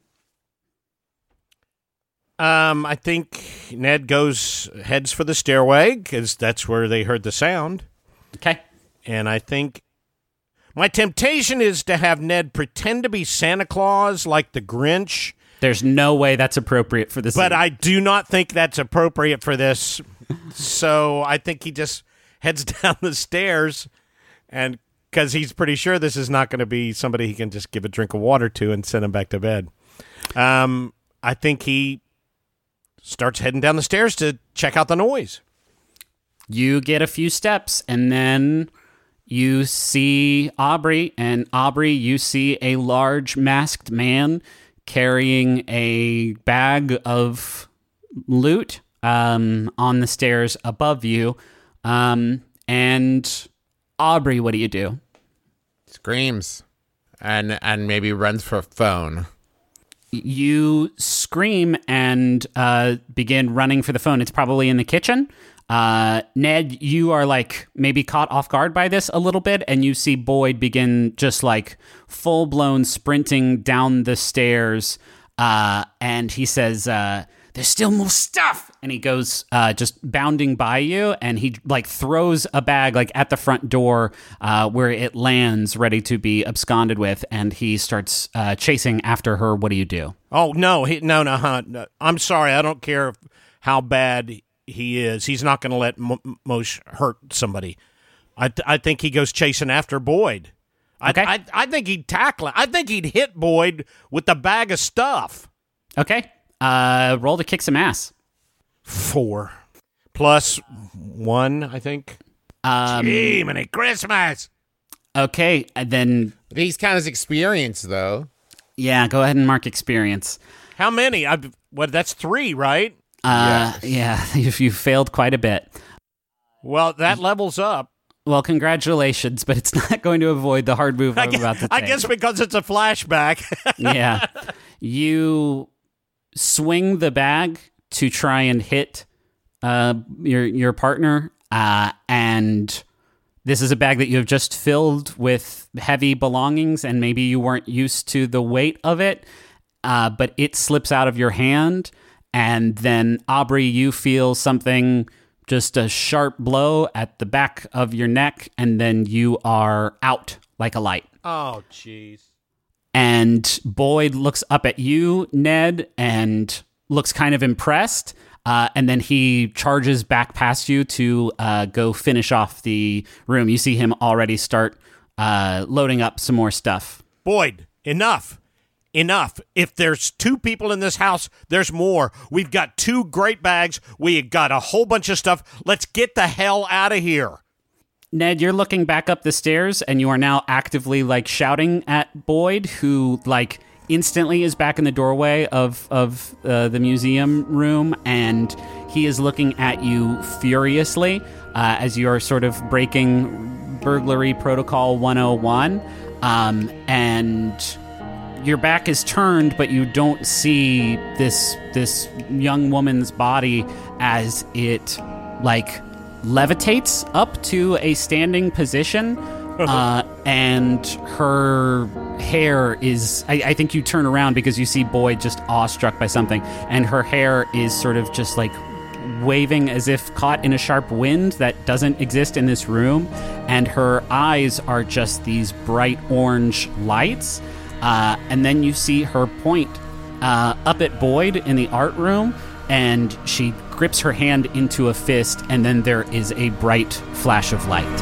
Um, I think Ned goes heads for the stairway because that's where they heard the sound. Okay. And I think my temptation is to have Ned pretend to be Santa Claus like the Grinch, There's no way that's appropriate for this. but scene. I do not think that's appropriate for this. So I think he just heads down the stairs, and because he's pretty sure this is not going to be somebody he can just give a drink of water to and send him back to bed. Um, I think he starts heading down the stairs to check out the noise. You get a few steps, and then you see Aubrey, and Aubrey, you see a large masked man carrying a bag of loot um, on the stairs above you. Um, and Aubrey, what do you do? Screams. And and maybe runs for a phone. You scream and uh, begin running for the phone. It's probably in the kitchen. Uh, Ned, you are like maybe caught off guard by this a little bit, and you see Boyd begin just like full blown sprinting down the stairs. Uh, and he says, uh, "There's still more stuff." And he goes uh, just bounding by you, and he like throws a bag like at the front door uh, where it lands, ready to be absconded with. And he starts uh, chasing after her. What do you do? Oh no, he, no, no, huh, no! I'm sorry. I don't care how bad he is. He's not going to let Mo- Moshe hurt somebody. I th- I think he goes chasing after Boyd. I, Okay. I I think he'd tackle it. I think he'd hit Boyd with the bag of stuff. Okay, uh, roll to kick some ass. Four plus one, I think. Um, Gee, many Christmas. okay, and then He's kind of experienced, though. yeah, go ahead and mark experience. How many? I've what? That's three, right? Uh, yeah, you you failed quite a bit. Well, that levels up. Well, congratulations, but it's not going to avoid the hard move I I'm guess, about to take. I guess because it's a flashback. Yeah. You swing the bag to try and hit uh, your your partner, uh, and this is a bag that you have just filled with heavy belongings, and maybe you weren't used to the weight of it, uh, but it slips out of your hand, and then, Aubrey, you feel something, just a sharp blow at the back of your neck, and then you are out like a light. Oh, jeez. And Boyd looks up at you, Ned, and looks kind of impressed. Uh, and then he charges back past you to uh, go finish off the room. You see him already start uh, loading up some more stuff. Boyd, enough. Enough. If there's two people in this house, there's more. We've got two great bags. We got a whole bunch of stuff. Let's get the hell out of here. Ned, you're looking back up the stairs, and you are now actively like shouting at Boyd, who like instantly is back in the doorway of of uh, the museum room, and he is looking at you furiously uh, as you are sort of breaking burglary protocol one oh one, um, and your back is turned, but you don't see this this young woman's body as it like levitates up to a standing position, uh, and her hair is, I, I think you turn around because you see Boyd just awestruck by something, and her hair is sort of just like waving as if caught in a sharp wind that doesn't exist in this room, and her eyes are just these bright orange lights, uh, and then you see her point uh, up at Boyd in the art room, and she grips her hand into a fist, and then there is a bright flash of light.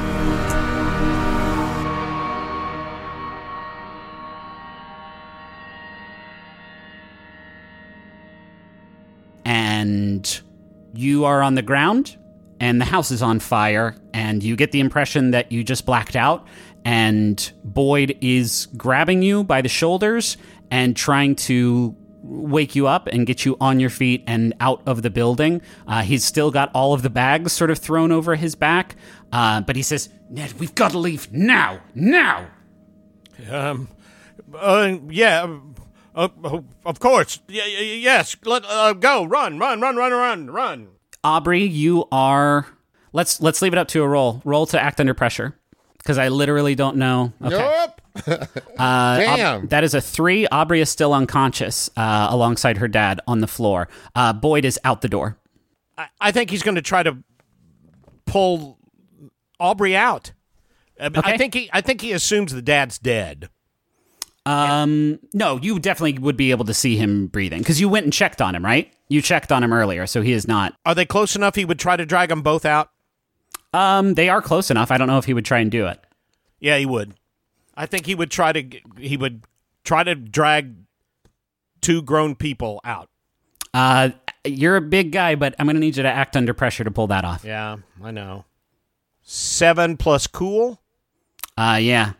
And you are on the ground, and the house is on fire, and you get the impression that you just blacked out, and Boyd is grabbing you by the shoulders and trying to wake you up and get you on your feet and out of the building. Uh, he's still got all of the bags sort of thrown over his back, uh, but he says, "Ned, we've got to leave now, now!" Um, uh, yeah, uh, uh, of course. Y- y- yes, let uh, go. Run, run, run, run, run, run. Aubrey, you are... Let's let's leave it up to a roll. Roll to act under pressure, because I literally don't know. Okay. Nope. Uh, Damn. Aub- that is a three. Aubrey is still unconscious uh, alongside her dad on the floor. Uh, Boyd is out the door. I, I think he's going to try to pull Aubrey out. Uh, Okay. I think he. I think he assumes the dad's dead. Um, no, you definitely would be able to see him breathing, because you went and checked on him, right? You checked on him earlier, so he is not. Are they close enough? He would try to drag them both out. Um, they are close enough. I don't know if he would try and do it. Yeah, he would. I think he would try to. He would try to drag two grown people out. Uh, you're a big guy, but I'm going to need you to act under pressure to pull that off. Yeah, I know. Seven plus cool. Uh, yeah.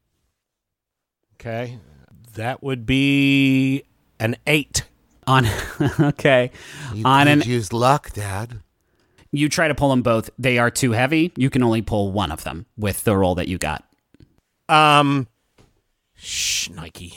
Okay. That would be an eight. On okay. You On could an use luck, Dad. you try to pull them both. They are too heavy. You can only pull one of them with the roll that you got. Um, shh, Nike.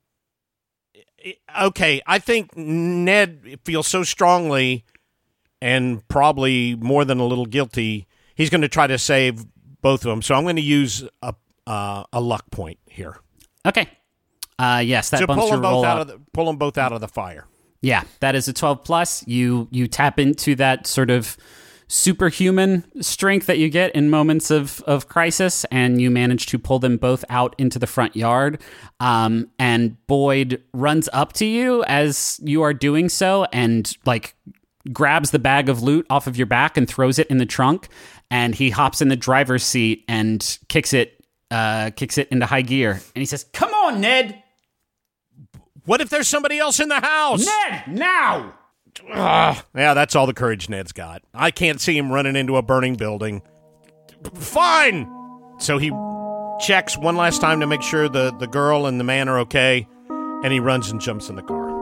Okay, I think Ned feels so strongly and probably more than a little guilty. He's going to try to save both of them. So I'm going to use a uh, a luck point here. Okay. Uh, yes, that So bumps pull your them both roll out up. of the, pull them both out of the fire. Yeah, that is a twelve plus. You you tap into that sort of superhuman strength that you get in moments of, of crisis, and you manage to pull them both out into the front yard. Um, and Boyd runs up to you as you are doing so and like grabs the bag of loot off of your back and throws it in the trunk. And he hops in the driver's seat and kicks it uh, kicks it into high gear. And he says, "Come on, Ned! What if there's somebody else in the house? Ned, now!" Ugh. Yeah, that's all the courage Ned's got. I can't see him running into a burning building. Fine! So he checks one last time to make sure the, the girl and the man are okay, and he runs and jumps in the car.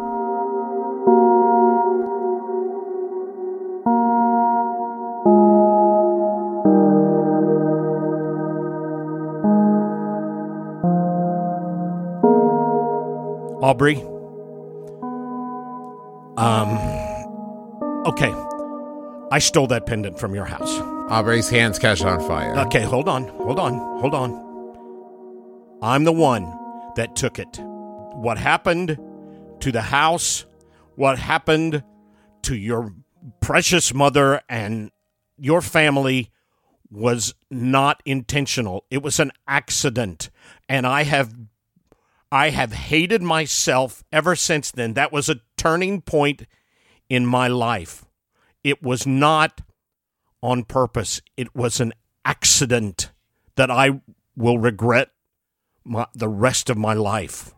Aubrey. Um, okay. I stole that pendant from your house. Aubrey's hands catch on fire. Okay, hold on, hold on, hold on. I'm the one that took it. What happened to the house, what happened to your precious mother and your family was not intentional. It was an accident. And I have I have hated myself ever since then. That was a turning point in my life. It was not on purpose. It was an accident that I will regret my, the rest of my life.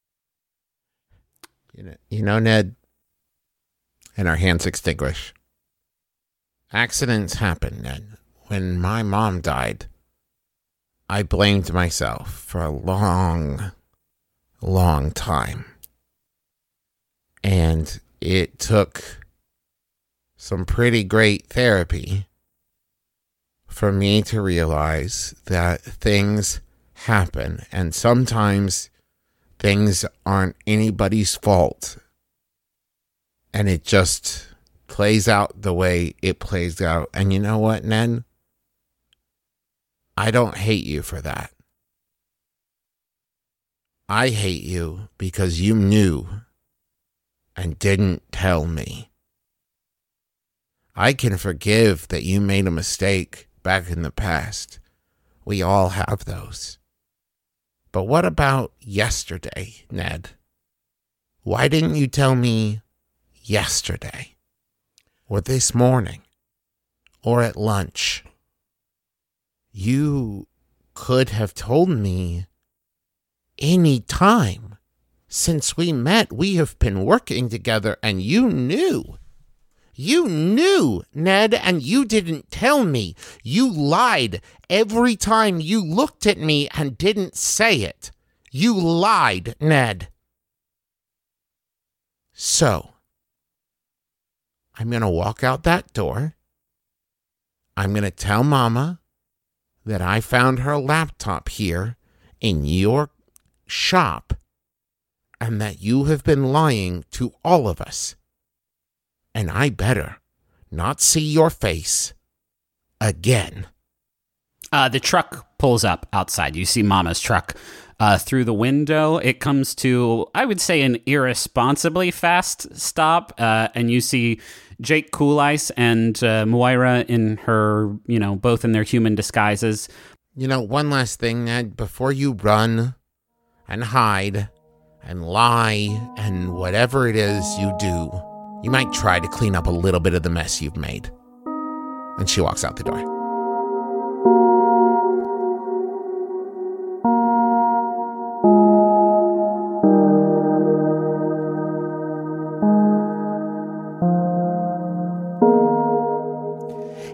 You know, you know, Ned, and our hands extinguish. Accidents happen, Ned. When my mom died, I blamed myself for a long, long time. And it took some pretty great therapy for me to realize that things happen, and sometimes things aren't anybody's fault, and it just plays out the way it plays out. And you know what, Ned? I don't hate you for that. I hate you because you knew and didn't tell me. I can forgive that you made a mistake back in the past. We all have those. But what about yesterday, Ned? Why didn't you tell me yesterday? Or this morning? Or at lunch? You could have told me any time. Since we met, we have been working together, and you knew. You knew, Ned, and you didn't tell me. You lied every time you looked at me and didn't say it. You lied, Ned. So, I'm going to walk out that door. I'm going to tell Mama that I found her laptop here in your shop and that you have been lying to all of us. And I better not see your face again. Uh, the truck pulls up outside. You see Mama's truck uh, through the window. It comes to, I would say, an irresponsibly fast stop. Uh, and you see Jake Coolice and uh, Moira in her, you know, both in their human disguises. You know, one last thing, Ned, before you run and hide and lie and whatever it is you do, you might try to clean up a little bit of the mess you've made. And she walks out the door.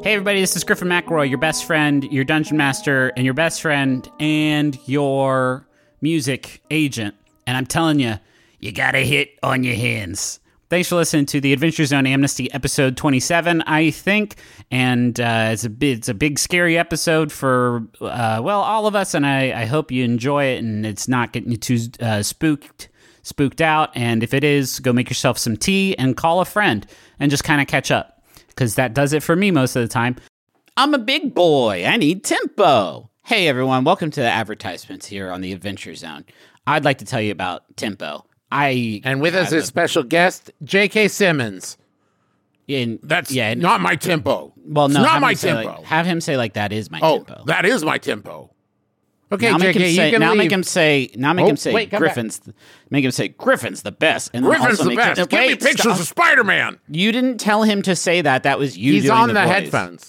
Hey everybody, this is Griffin McElroy, your best friend, your dungeon master, and your best friend, and your music agent. And I'm telling you, you got a hit on your hands. Thanks for listening to the Adventure Zone Amnesty episode twenty-seven, I think. And uh, it's a big, it's a big, scary episode for, uh, well, all of us. And I, I hope you enjoy it and it's not getting you too uh, spooked, spooked out. And if it is, go make yourself some tea and call a friend and just kind of catch up. Because that does it for me most of the time. I'm a big boy. I need tempo. Hey, everyone. Welcome to the advertisements here on the Adventure Zone. I'd like to tell you about tempo. I And with us have is a- special guest, J K. Simmons. in, That's yeah, and- not my tempo. well, no, it's not have my him say, tempo. Like, have him say like that is my oh, tempo. that is my tempo. Okay, now J make him K, say, you can now leave. make him say now make Oh, him say wait, come back. Griffin's th- make him say Griffin's the best. And then Griffin's also the make best. Him, Give me wait, pictures stop. of Spider-Man. You didn't tell him to say that. That was you. He's doing on the, the, voice. headphones.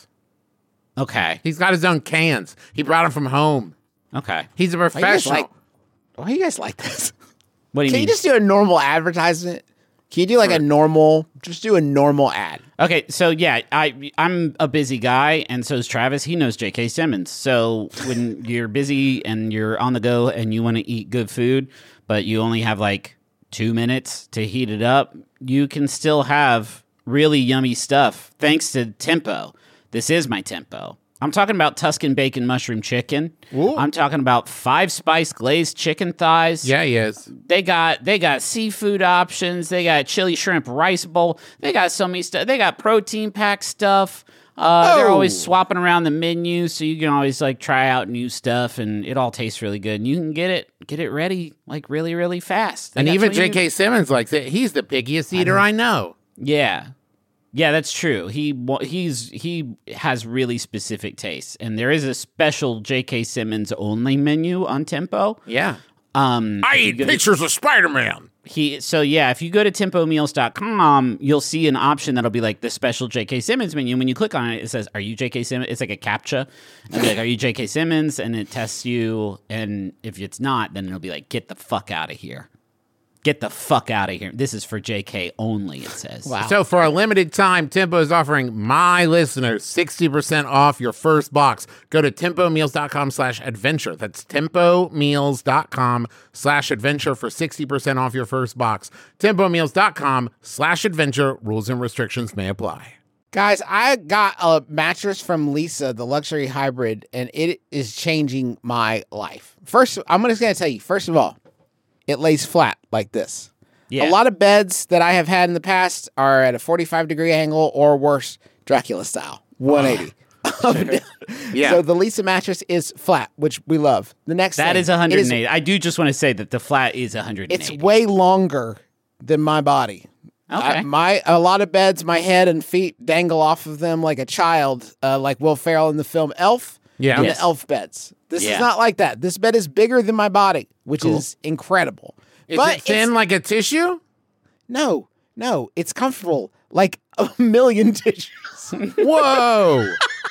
Okay. He's got his own cans. He brought them from home. Okay. He's a Why you guys professional. like? Why you guys like this? What do you Can mean? you just do a normal advertisement? Can you do like a normal? Just do a normal ad. Okay, so yeah, I I'm a busy guy, and so is Travis. He knows J K. Simmons. So when you're busy and you're on the go and you want to eat good food, but you only have like two minutes to heat it up, you can still have really yummy stuff thanks to Tempo. This is my Tempo. I'm talking about Tuscan bacon mushroom chicken. Ooh. I'm talking about five spice glazed chicken thighs. Yeah, he is. They got they got seafood options. They got chili shrimp rice bowl. They got so many stuff. They got protein pack stuff. Uh, They're Oh. always swapping around the menu, so you can always like try out new stuff, and it all tastes really good. And you can get it get it ready like really really fast. They And got even twenty J K. Simmons likes it. He's the pickiest eater I know. Yeah. Yeah, that's true. He wa- he's he has really specific tastes, and there is a special J K. Simmons only menu on Tempo. Yeah. Um, I if you eat go to- pictures of Spider-Man. He so yeah, if you go to tempo meals dot com, you'll see an option that'll be like the special J K. Simmons menu. And when you click on it, it says, "Are you J K. Simmons?" It's like a CAPTCHA, and be like, "Are you J K. Simmons?" And it tests you, and if it's not, then it'll be like, "Get the fuck out of here! Get the fuck out of here! This is for J K only." It says. Wow. So for a limited time, Tempo is offering my listeners sixty percent off your first box. Go to tempo meals dot com slash adventure. That's tempo meals dot com slash adventure for sixty percent off your first box. tempo meals dot com slash adventure. Rules and restrictions may apply. Guys, I got a mattress from Lisa, the luxury hybrid, and it is changing my life. First, I'm just going to tell you, first of all, it lays flat like this. Yeah. A lot of beds that I have had in the past are at a forty-five degree angle or worse, Dracula style, one eighty. Up and down. Yeah. So the Lisa mattress is flat, which we love. The next That thing, is one it is- eighty. I do just want to say that the flat is one eighty. It's way longer than my body. Okay. I- my a lot of beds, my head and feet dangle off of them like a child, uh, like Will Ferrell in the film Elf. Yeah. in Yes. the Elf beds. This Yeah. is not like that. This bed is bigger than my body, which Cool. is incredible. Is but it thin it's- like a tissue? No, no, it's comfortable like a million tissues. Whoa.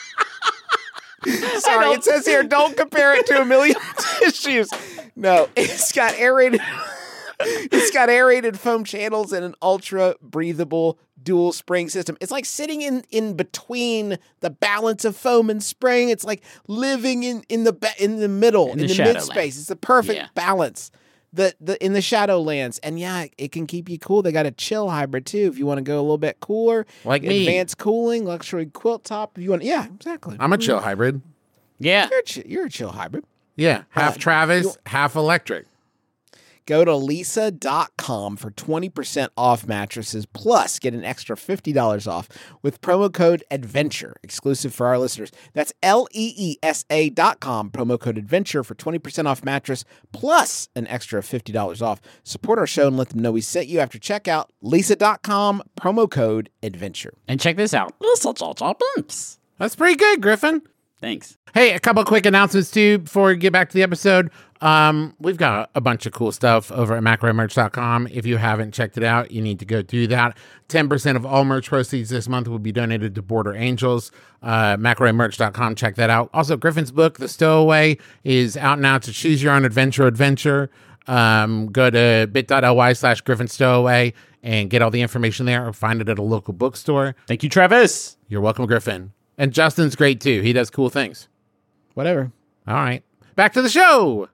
Sorry, it says here, don't compare it to a million tissues. No, it's got aerated. It's got aerated foam channels and an ultra breathable dual spring system. It's like sitting in, in between the balance of foam and spring. It's like living in, in the ba- in the middle, In in the the, mid Shadowlands. space. It's the perfect Yeah. balance. The the in the Shadowlands. And yeah, it can keep you cool. They got a chill hybrid too if you want to go a little bit cooler. Like me. Advanced cooling, luxury quilt top. If you want, yeah, exactly. I'm a chill hybrid. Yeah. You're a, chi- you're a chill hybrid. Yeah. Half Uh, Travis, you- half electric. Go to lisa dot com for twenty percent off mattresses, plus get an extra fifty dollars off with promo code ADVENTURE, exclusive for our listeners. That's L E E S A dot com, promo code ADVENTURE for twenty percent off mattress, plus an extra fifty dollars off. Support our show and let them know we sent you after checkout. lisa dot com, promo code ADVENTURE. And check this out. That's pretty good, Griffin. Thanks. Hey, a couple quick announcements too before we get back to the episode. Um, we've got a bunch of cool stuff over at macro merch dot com. If you haven't checked it out, you need to go do that. ten percent of all merch proceeds this month will be donated to Border Angels. Uh, macro merch dot com, check that out. Also, Griffin's book, The Stowaway, is out now to choose your own adventure adventure. Um, go to bit.ly slash Griffin Stowaway and get all the information there or find it at a local bookstore. Thank you, Travis. You're welcome, Griffin. And Justin's great too. He does cool things. Whatever. All right. Back to the show.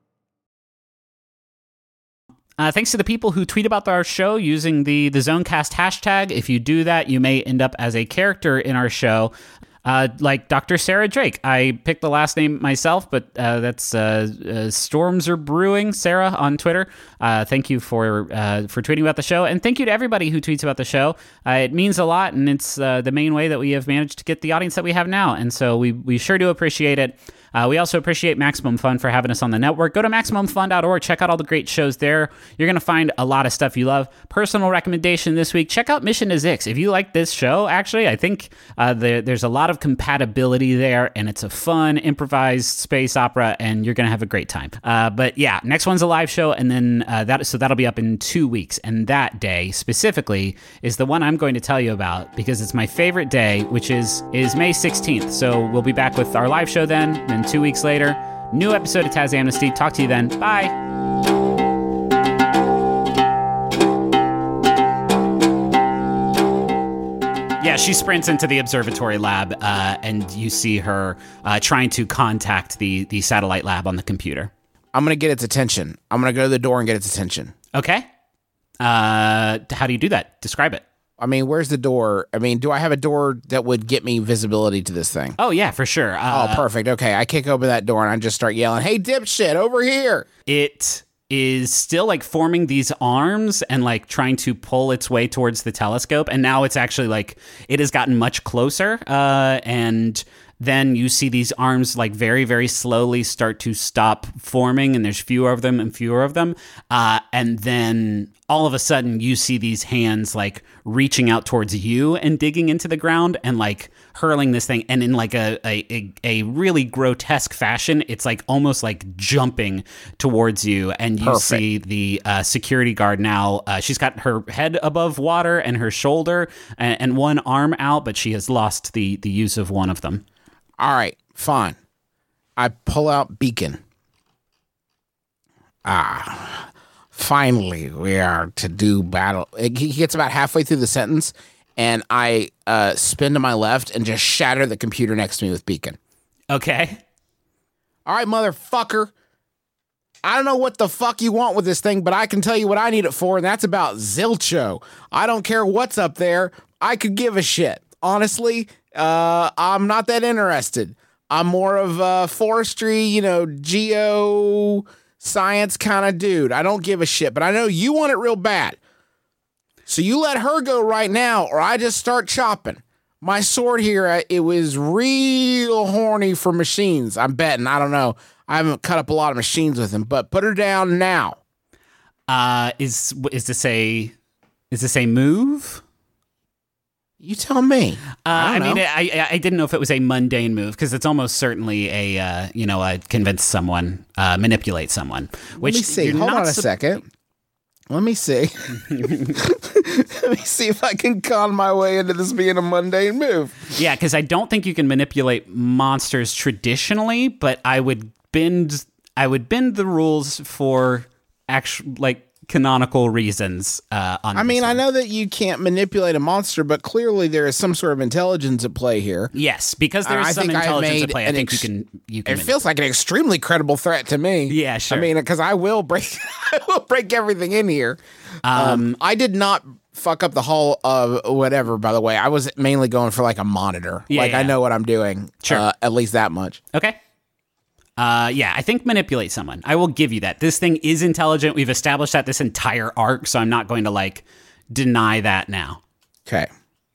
Uh, thanks to the people who tweet about our show using the, the Zonecast hashtag. If you do that, you may end up as a character in our show. Uh, like Doctor Sarah Drake. I picked the last name myself, but uh, that's uh, uh, Storms Are Brewing, Sarah, on Twitter. Uh, thank you for uh, for tweeting about the show. And thank you to everybody who tweets about the show. Uh, it means a lot, and it's uh, the main way that we have managed to get the audience that we have now. And so we, we sure do appreciate it. Uh, we also appreciate Maximum Fun for having us on the network. Go to maximum fun dot org. Check out all the great shows there. You're going to find a lot of stuff you love. Personal recommendation this week, check out Mission to Zix. If you like this show, actually, I think uh, the, there's a lot of compatibility there, and it's a fun, improvised space opera, and you're going to have a great time. Uh, but yeah, next one's a live show, and then uh, that so that'll be up in two weeks. And that day, specifically, is the one I'm going to tell you about, because it's my favorite day, which is, is May sixteenth. So we'll be back with our live show then, then two weeks later, new episode of Taz Amnesty. Talk to you then. Bye. Yeah, she sprints into the observatory lab, uh, and you see her uh, trying to contact the, the satellite lab on the computer. I'm going to get its attention. I'm going to go to the door and get its attention. Okay. Uh, how do you do that? Describe it. I mean, where's the door? I mean, do I have a door that would get me visibility to this thing? Oh, yeah, for sure. Uh, oh, perfect. Okay, I kick open that door and I just start yelling, "Hey, dipshit, over here!" It is still like forming these arms and like trying to pull its way towards the telescope. And now it's actually like it has gotten much closer. Uh, and then you see these arms like very, very slowly start to stop forming, and there's fewer of them and fewer of them. Uh, and then all of a sudden you see these hands like reaching out towards you and digging into the ground and like hurling this thing. And in like a, a, a really grotesque fashion, it's like almost like jumping towards you. And you Perfect. see the uh, security guard now. Uh, she's got her head above water and her shoulder and, and one arm out, but she has lost the, the use of one of them. All right, fine. I pull out beacon. Ah, finally, we are to do battle. He gets about halfway through the sentence, and I uh, spin to my left and just shatter the computer next to me with beacon. Okay. All right, motherfucker. I don't know what the fuck you want with this thing, but I can tell you what I need it for, and that's about Zilcho. I don't care what's up there. I could give a shit. Honestly, uh, I'm not that interested. I'm more of a forestry, you know, geo science kind of dude. I don't give a shit, but I know you want it real bad. So you let her go right now, or I just start chopping. My sword here, it was real horny for machines. I'm betting. I don't know. I haven't cut up a lot of machines with him, but put her down now. Uh, is is this a is this a move? You tell me. Uh, I, I, don't mean, know. I I didn't know if it was a mundane move, because it's almost certainly a uh, you know a convince someone, uh, manipulate someone. Which Let me see. you're Hold not on a sup- second. Let me see. Let me see if I can con my way into this being a mundane move. Yeah, because I don't think you can manipulate monsters traditionally, but I would bend I would bend the rules for actual like canonical reasons. Uh, on I this mean, I one. know that you can't manipulate a monster, but clearly there is some sort of intelligence at play here. Yes, because there's I some think I've intelligence made at play. I an think ex- you can you can. It manip- feels like an extremely credible threat to me. Yeah, sure. I mean, because I will break, I will break everything in here. Um, I did not fuck up the hull of whatever. By the way, I was mainly going for like a monitor. Yeah, like I yeah. know what I'm doing. Sure. uh, at least that much. Okay. Uh, yeah, I think manipulate someone. I will give you that. This thing is intelligent. We've established that this entire arc, so I'm not going to like deny that now. Okay.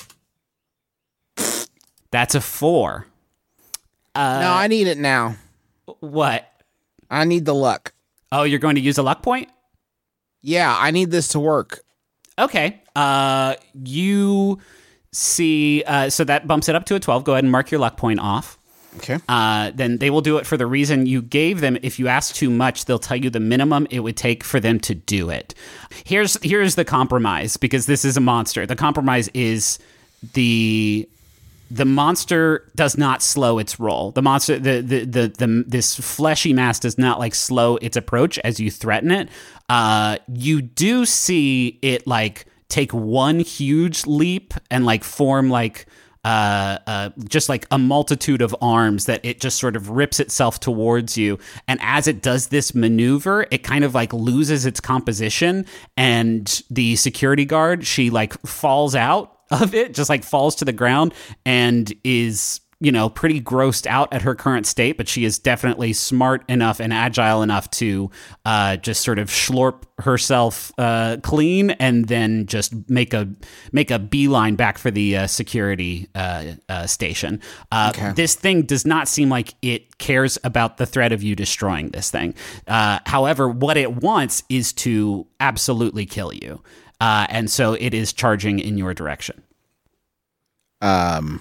That's a four. Uh, no, I need it now. What? I need the luck. Oh, you're going to use a luck point? Yeah, I need this to work. Okay. Uh, you see, uh, so that bumps it up to a twelve. Go ahead and mark your luck point off. Okay. Uh, then they will do it for the reason you gave them. If you ask too much, they'll tell you the minimum it would take for them to do it. Here's here's the compromise, because this is a monster. The compromise is the the monster does not slow its roll. The monster, the the the, the this fleshy mass does not like slow its approach as you threaten it. Uh, you do see it like take one huge leap and like form like uh, uh, just like a multitude of arms that it just sort of rips itself towards you. And as it does this maneuver, it kind of like loses its composition, and the security guard, she like falls out of it, just like falls to the ground and is, you know, pretty grossed out at her current state, but she is definitely smart enough and agile enough to uh, just sort of slurp herself uh, clean and then just make a make a beeline back for the uh, security uh, uh, station. Uh, Okay. This thing does not seem like it cares about the threat of you destroying this thing. Uh, however, what it wants is to absolutely kill you. Uh, and so it is charging in your direction. Um,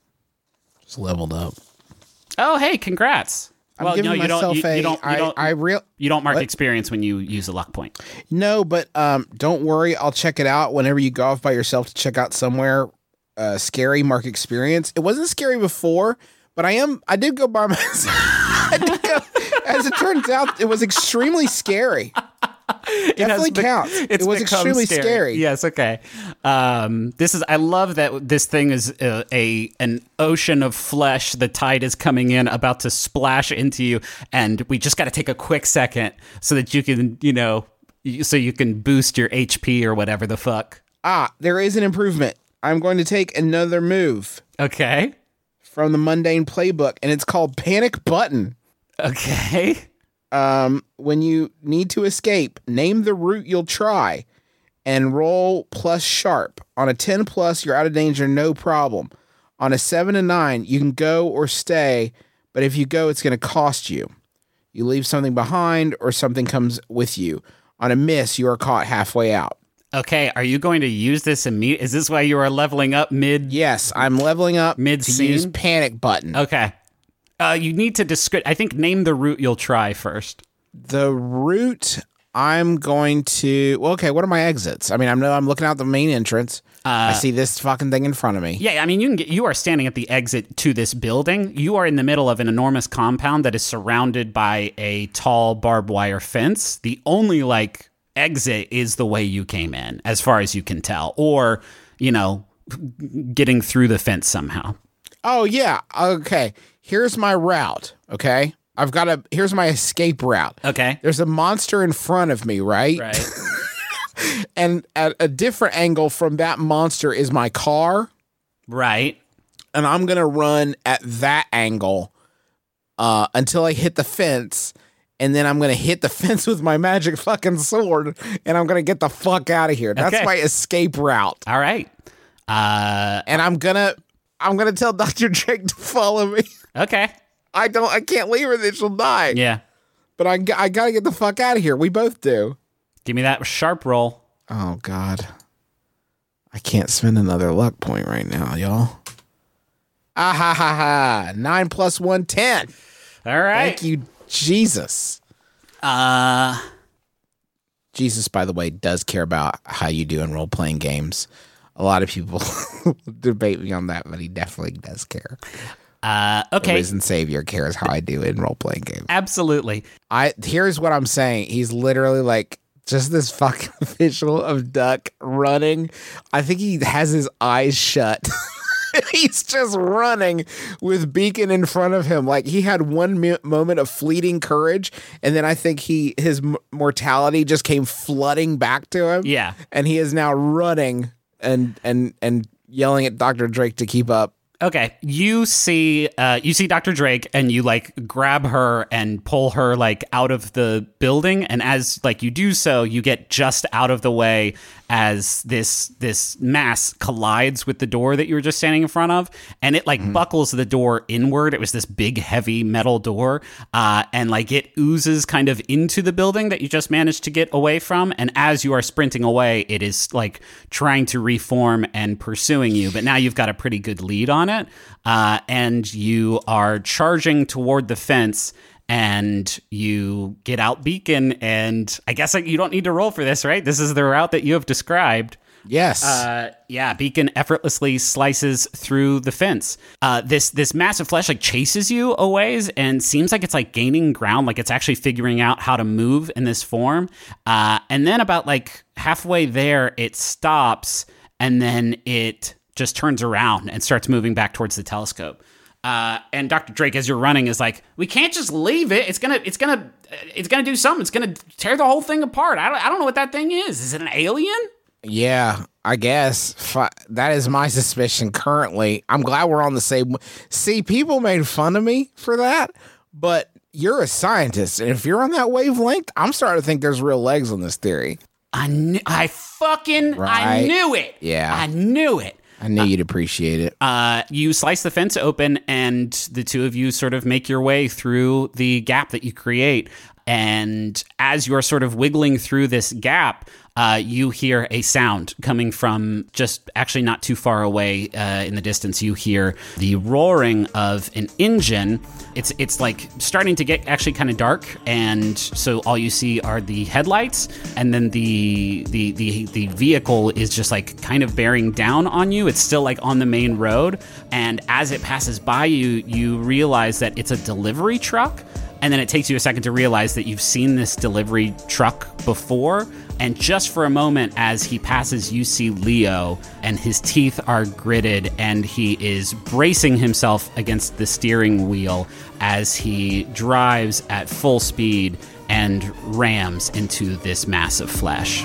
just leveled up. Oh, hey, congrats. I'm well, giving no, you don't. myself You, a. you don't. You I, don't, I real. you don't mark what? experience when you use a luck point. No, but um, don't worry. I'll check it out whenever you go off by yourself to check out somewhere uh, scary. Mark experience. It wasn't scary before, but I am. I did go by myself. I did go, as it turns out, it was extremely scary. Definitely be- counts. it's It was become extremely scary. Yes. Okay. Um, this is. I love that this thing is a, a an ocean of flesh. The tide is coming in, about to splash into you, and we just got to take a quick second so that you can, you know, y- so you can boost your H P or whatever the fuck. Ah, there is an improvement. I'm going to take another move Okay. from the mundane playbook, and it's called Panic Button. Okay. Um, when you need to escape, name the route you'll try and roll plus sharp. On a ten plus, you're out of danger, no problem. On a seven and nine, you can go or stay, but if you go, it's going to cost you. You leave something behind or something comes with you. On a miss, you are caught halfway out. Okay. Are you going to use this immediately? Is this why you are leveling up mid? Yes, I'm leveling up to Mid-scene? use Panic Button. Okay. Uh, you need to describe. I think name the route you'll try first. The route I'm going to. Well, okay, what are my exits? I mean, I know I'm looking out the main entrance. I see this fucking thing in front of me. Yeah, I mean, you can get. You are standing at the exit to this building. You are in the middle of an enormous compound that is surrounded by a tall barbed wire fence. The only like exit is the way you came in, as far as you can tell, or you know, getting through the fence somehow. Oh yeah. Okay. Here's my route. Okay. I've got a. Here's my escape route. Okay. There's a monster in front of me, right? Right. And at a different angle from that monster is my car, Right. and I'm gonna run at that angle uh, until I hit the fence, and then I'm gonna hit the fence with my magic fucking sword, and I'm gonna get the fuck out of here. That's Okay. my escape route, All right. Uh. and I'm gonna. I'm gonna tell Doctor Drake to follow me. Okay. I don't. I can't leave her; then she'll die. Yeah. But I, g- I gotta get the fuck out of here. We both do. Give me that sharp roll. Oh God, I can't spend another luck point right now, y'all. Ah ha ha ha! Nine plus one, ten. All right. Thank you, Jesus. Uh. Jesus, by the way, does care about how you do in role playing games. A lot of people debate me on that, but he definitely does care. Uh. The Okay. risen Savior cares how I do in role playing games. Absolutely. I here's what I'm saying. He's literally like just this fucking visual of Duck running. I think he has his eyes shut. He's just running with Beacon in front of him. Like he had one mi- moment of fleeting courage, and then I think he his m- mortality just came flooding back to him. Yeah. and he is now running and and and yelling at Doctor Drake to keep up. Okay, you see, uh, you see Doctor Drake, and you like grab her and pull her like out of the building. And as like you do so, you get just out of the way as this this mass collides with the door that you were just standing in front of, and it like buckles the door inward. It was this big, heavy metal door, uh, and like it oozes kind of into the building that you just managed to get away from. And as you are sprinting away, it is like trying to reform and pursuing you. But now you've got a pretty good lead on it, uh, and you are charging toward the fence. And you get out Beacon, and I guess like, you don't need to roll for this, right? This is the route that you have described. Yes. Uh, yeah, Beacon effortlessly slices through the fence. Uh, this this massive flesh like chases you a ways and seems like it's like gaining ground, like it's actually figuring out how to move in this form. Uh, and then about like halfway there, it stops, and then it just turns around and starts moving back towards the telescope. Uh, and Doctor Drake, as you're running, is like, "We can't just leave it. It's gonna, it's gonna, it's gonna do something. It's gonna tear the whole thing apart. I don't, I don't know what that thing is. Is it an alien?" Yeah, I guess Fi- that is my suspicion currently. I'm glad we're on the same. See, people made fun of me for that, but you're a scientist, and if you're on that wavelength, I'm starting to think there's real legs on this theory. I knew, I fucking, I Right. knew it. Yeah. I knew it. I knew you'd appreciate it. Uh, you slice the fence open, and the two of you sort of make your way through the gap that you create. And as you're sort of wiggling through this gap, uh, you hear a sound coming from just actually not too far away uh, in the distance. You hear the roaring of an engine. It's it's like starting to get actually kind of dark, and so all you see are the headlights, and then the the the the vehicle is just like kind of bearing down on you. It's still like on the main road, and as it passes by you, you realize that it's a delivery truck. And then it takes you a second to realize that you've seen this delivery truck before. And just for a moment, as he passes, you see Leo, and his teeth are gritted, and he is bracing himself against the steering wheel as he drives at full speed and rams into this mass of flesh.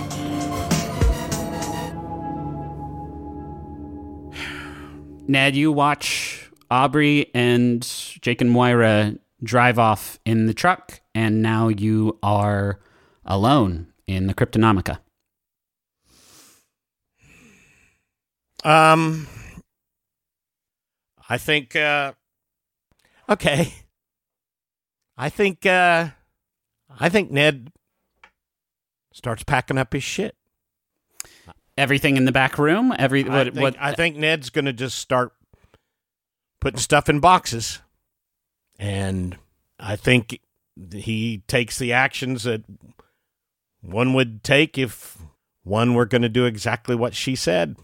Ned, you watch Aubrey and Jake and Moira drive off in the truck, and now you are alone in the Cryptonomica. Um, I think, uh, okay. I think, uh, I think Ned starts packing up his shit. Everything in the back room? Every I what? think, what I think Ned's going to just start putting stuff in boxes. And I think he takes the actions that one would take if one were going to do exactly what she said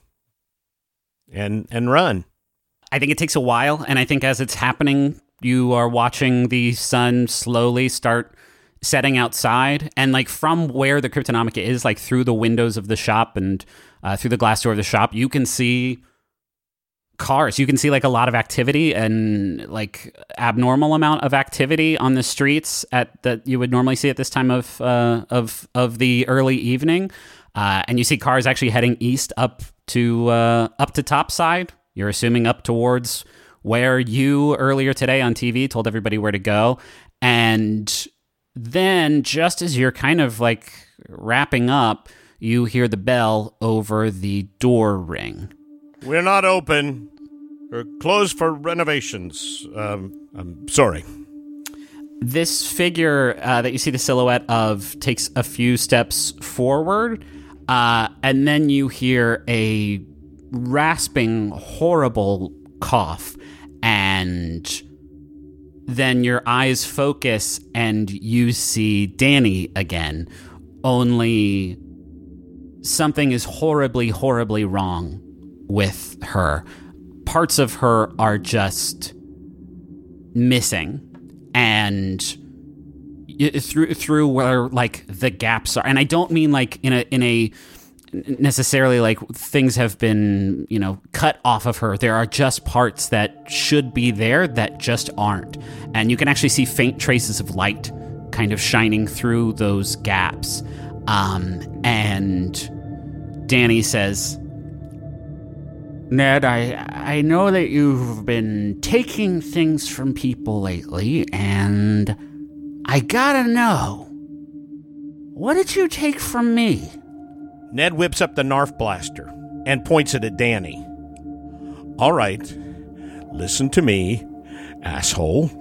and and run. I think it takes a while, and I think as it's happening, you are watching the sun slowly start setting outside, and like from where the Cryptonomica is, like through the windows of the shop and uh, through the glass door of the shop, you can see cars. You can see like a lot of activity and like abnormal amount of activity on the streets at that you would normally see at this time of uh, of of the early evening, uh, and you see cars actually heading east up to uh, up to Topside. You're assuming up towards where you earlier today on T V told everybody where to go, and then just as you're kind of like wrapping up, you hear the bell over the door ring. We're not open. We're closed for renovations. Um, I'm sorry. This figure uh, that you see the silhouette of takes a few steps forward, uh, and then you hear a rasping, horrible cough, and then your eyes focus and you see Danny again, only something is horribly, horribly wrong with her. Parts of her are just missing, and through through where like the gaps are, and I don't mean like in a in a necessarily like things have been, you know, cut off of her. There are just parts that should be there that just aren't, and you can actually see faint traces of light kind of shining through those gaps. Um, and Danny says, Ned, I I know that you've been taking things from people lately, and I gotta know, what did you take from me? Ned whips up the Narf blaster and points it at Danny. All right, listen to me, asshole.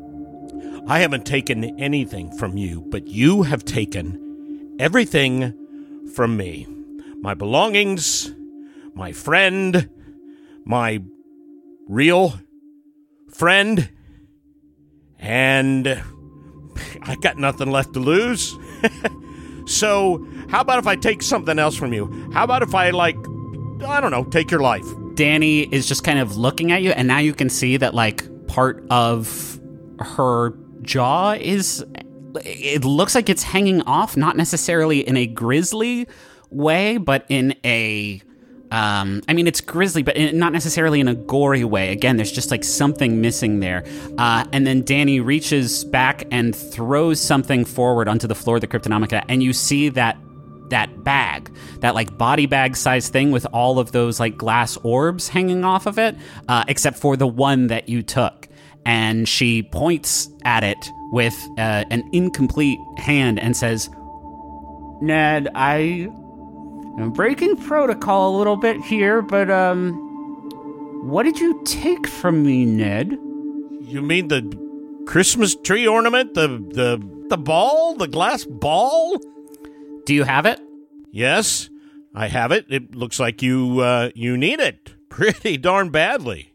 I haven't taken anything from you, but you have taken everything from me. My belongings, my friend, my real friend, and I got nothing left to lose. So how about if I take something else from you? How about if I, like, I don't know, take your life? Danny is just kind of looking at you, and now you can see that, like, part of her jaw is, it looks like it's hanging off, not necessarily in a grisly way, but in a Um, I mean, it's grisly, but in, not necessarily in a gory way. Again, there's just like something missing there. Uh, and then Danny reaches back and throws something forward onto the floor of the Cryptonomica, and you see that that bag, that like body bag size thing with all of those like glass orbs hanging off of it, uh, except for the one that you took. And she points at it with uh, an incomplete hand and says, "Ned, I am breaking protocol a little bit here, but um, what did you take from me, Ned?" You mean the Christmas tree ornament, the the the ball, the glass ball? Do you have it? Yes, I have it. It looks like you uh, you need it pretty darn badly.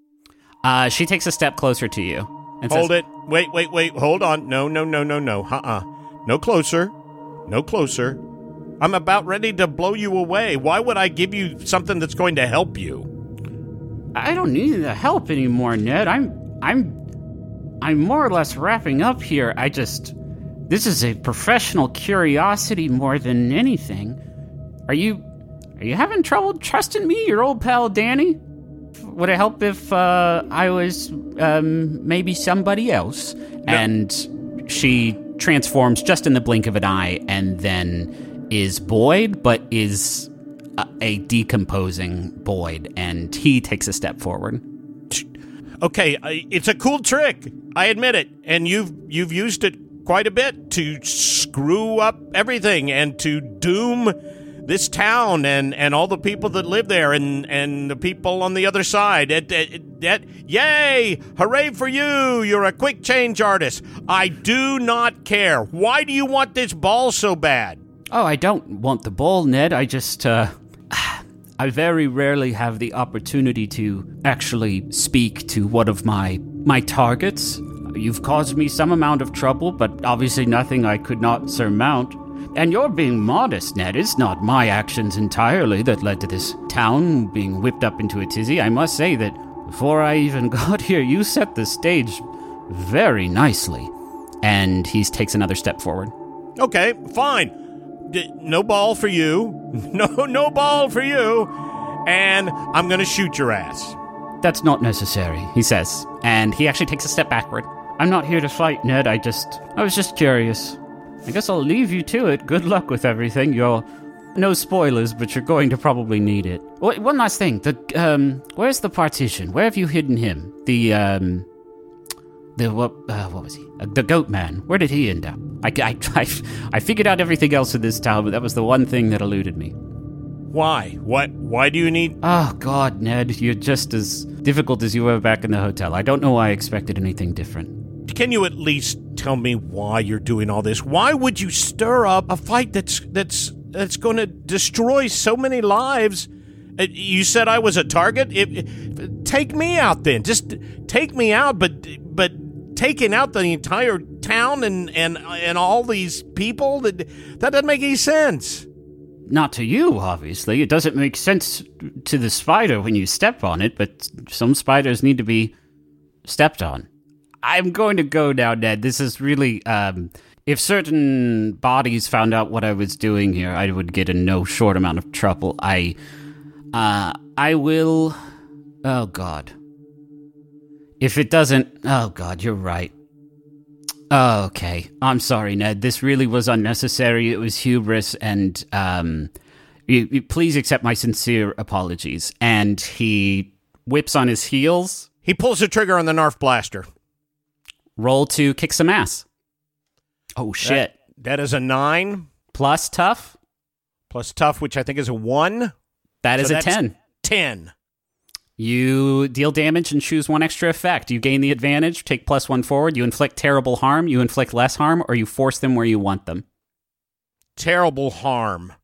Uh, she takes a step closer to you. And Hold says, it. Wait, wait, wait. Hold on. No, no, no, no, no. Uh-uh. No closer. No closer. I'm about ready to blow you away. Why would I give you something that's going to help you? "I don't need the help anymore, Ned. I'm, I'm, I'm more or less wrapping up here. I just, this is a professional curiosity more than anything. Are you, are you having trouble trusting me, your old pal Danny? Would it help if uh, I was um, maybe somebody else?" No. And she transforms just in the blink of an eye, and then is Boyd, but is a, a decomposing Boyd, and he takes a step forward. Okay, I, it's a cool trick. I admit it, and you've you've used it quite a bit to screw up everything and to doom this town and, and all the people that live there and, and the people on the other side. It, it, it, yay! Hooray for you! You're a quick change artist. I do not care. Why do you want this ball so bad? Oh, I don't want the ball, Ned. I just, uh... I very rarely have the opportunity to actually speak to one of my my targets. You've caused me some amount of trouble, but obviously nothing I could not surmount. And you're being modest, Ned. It's not my actions entirely that led to this town being whipped up into a tizzy. I must say that before I even got here, you set the stage very nicely. And he takes another step forward. Okay, fine. D- no ball for you. No, no ball for you. And I'm going to shoot your ass. That's not necessary, he says. And he actually takes a step backward. I'm not here to fight, Ned. I just, I was just curious. I guess I'll leave you to it. Good luck with everything. You're, no spoilers, but you're going to probably need it. Wait, one last thing. The, um, where's the partition? Where have you hidden him? The, um, the, what, uh, what was he? Uh, the goat man. Where did he end up? I, I, I, I figured out everything else in this town, but that was the one thing that eluded me. Why? What? Why do you need... Oh, God, Ned. You're just as difficult as you were back in the hotel. I don't know why I expected anything different. Can you at least tell me why you're doing all this? Why would you stir up a fight that's that's that's going to destroy so many lives? Uh, you said I was a target? It, it, take me out then. Just take me out, but but taking out the entire town and and and all these people, that that doesn't make any sense. Not to you, obviously. It doesn't make sense to the spider when you step on it, but some spiders need to be stepped on. I'm going to go now, Ned. This is really, um, if certain bodies found out what I was doing here, I would get in no short amount of trouble. I, uh, I will, oh God. If it doesn't, oh God, you're right. Oh, okay. I'm sorry, Ned. This really was unnecessary. It was hubris, and, um, you, you, please accept my sincere apologies. And he whips on his heels. He pulls the trigger on the Narf blaster. Roll to kick some ass. Oh, shit. That, that is a nine. Plus tough. Plus tough, which I think is a one. That so is a ten. ten. You deal damage and choose one extra effect. You gain the advantage, take plus one forward. You inflict terrible harm, you inflict less harm, or you force them where you want them. Terrible harm.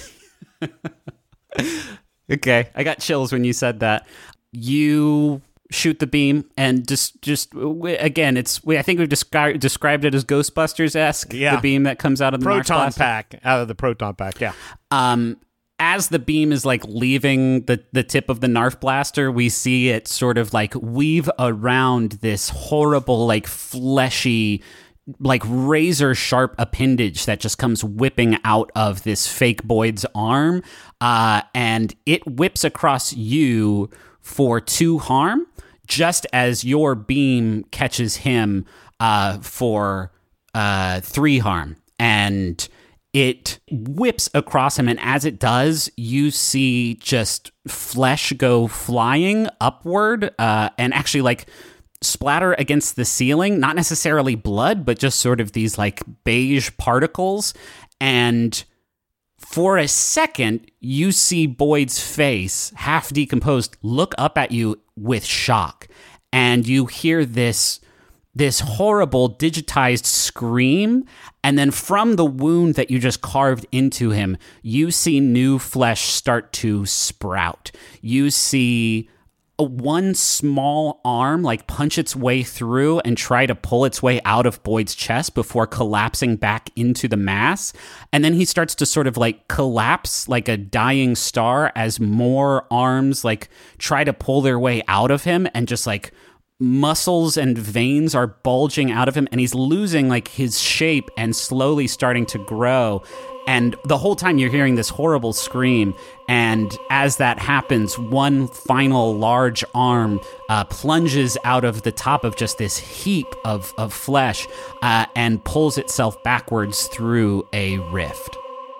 Okay, I got chills when you said that. You shoot the beam, and just, just again, it's. I think we've descri- described it as Ghostbusters-esque. Yeah. The beam that comes out of the proton Narf pack out of the proton pack. Yeah. Um, as the beam is like leaving the the tip of the Narf blaster, we see it sort of like weave around this horrible, like fleshy like razor sharp appendage that just comes whipping out of this fake Boyd's arm, uh, and it whips across you for two harm, just as your beam catches him uh, for uh, three harm, and it whips across him, and as it does, you see just flesh go flying upward, uh, and actually like splatter against the ceiling, not necessarily blood, but just sort of these like beige particles. And for a second, you see Boyd's face, half decomposed, look up at you with shock. And you hear this, this horrible digitized scream. And then from the wound that you just carved into him, you see new flesh start to sprout. You see one small arm like punch its way through and try to pull its way out of Boyd's chest before collapsing back into the mass. And then he starts to sort of like collapse like a dying star as more arms like try to pull their way out of him, and just like muscles and veins are bulging out of him, and he's losing like his shape and slowly starting to grow. And the whole time you're hearing this horrible scream, and as that happens, one final large arm uh, plunges out of the top of just this heap of, of flesh uh, and pulls itself backwards through a rift.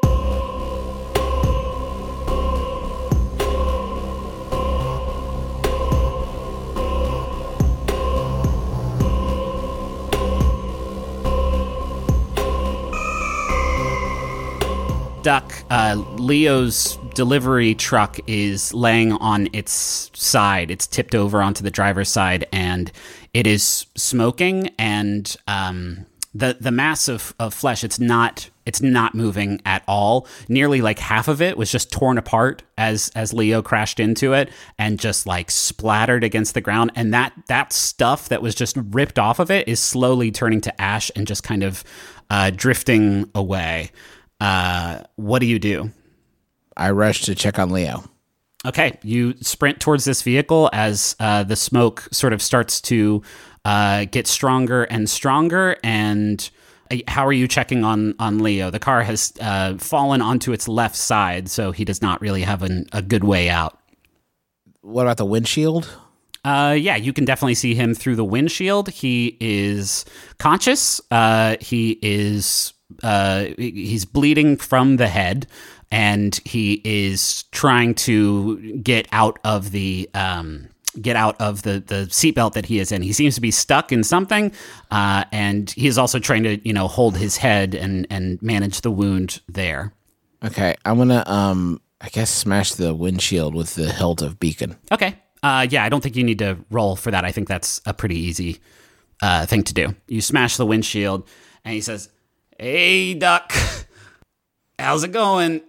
Duck, uh, Leo's delivery truck is laying on its side. It's tipped over onto the driver's side, and it is smoking. And um, the the mass of, of flesh, it's not it's not moving at all. Nearly like half of it was just torn apart as as Leo crashed into it and just like splattered against the ground. And that that stuff that was just ripped off of it is slowly turning to ash and just kind of uh, drifting away. Uh, what do you do? I rush to check on Leo. Okay, you sprint towards this vehicle as uh, the smoke sort of starts to uh, get stronger and stronger. And uh, how are you checking on, on Leo? The car has uh, fallen onto its left side, so he does not really have an, a good way out. What about the windshield? Uh, yeah, you can definitely see him through the windshield. He is conscious. Uh, he is... Uh, he's bleeding from the head, and he is trying to get out of the um, get out of the the seatbelt that he is in. He seems to be stuck in something, uh, and he is also trying to you know hold his head and and manage the wound there. Okay, I'm gonna um, I guess smash the windshield with the hilt of beacon. Okay, uh, yeah, I don't think you need to roll for that. I think that's a pretty easy uh, thing to do. You smash the windshield, and he says, "Hey, Duck, how's it going?"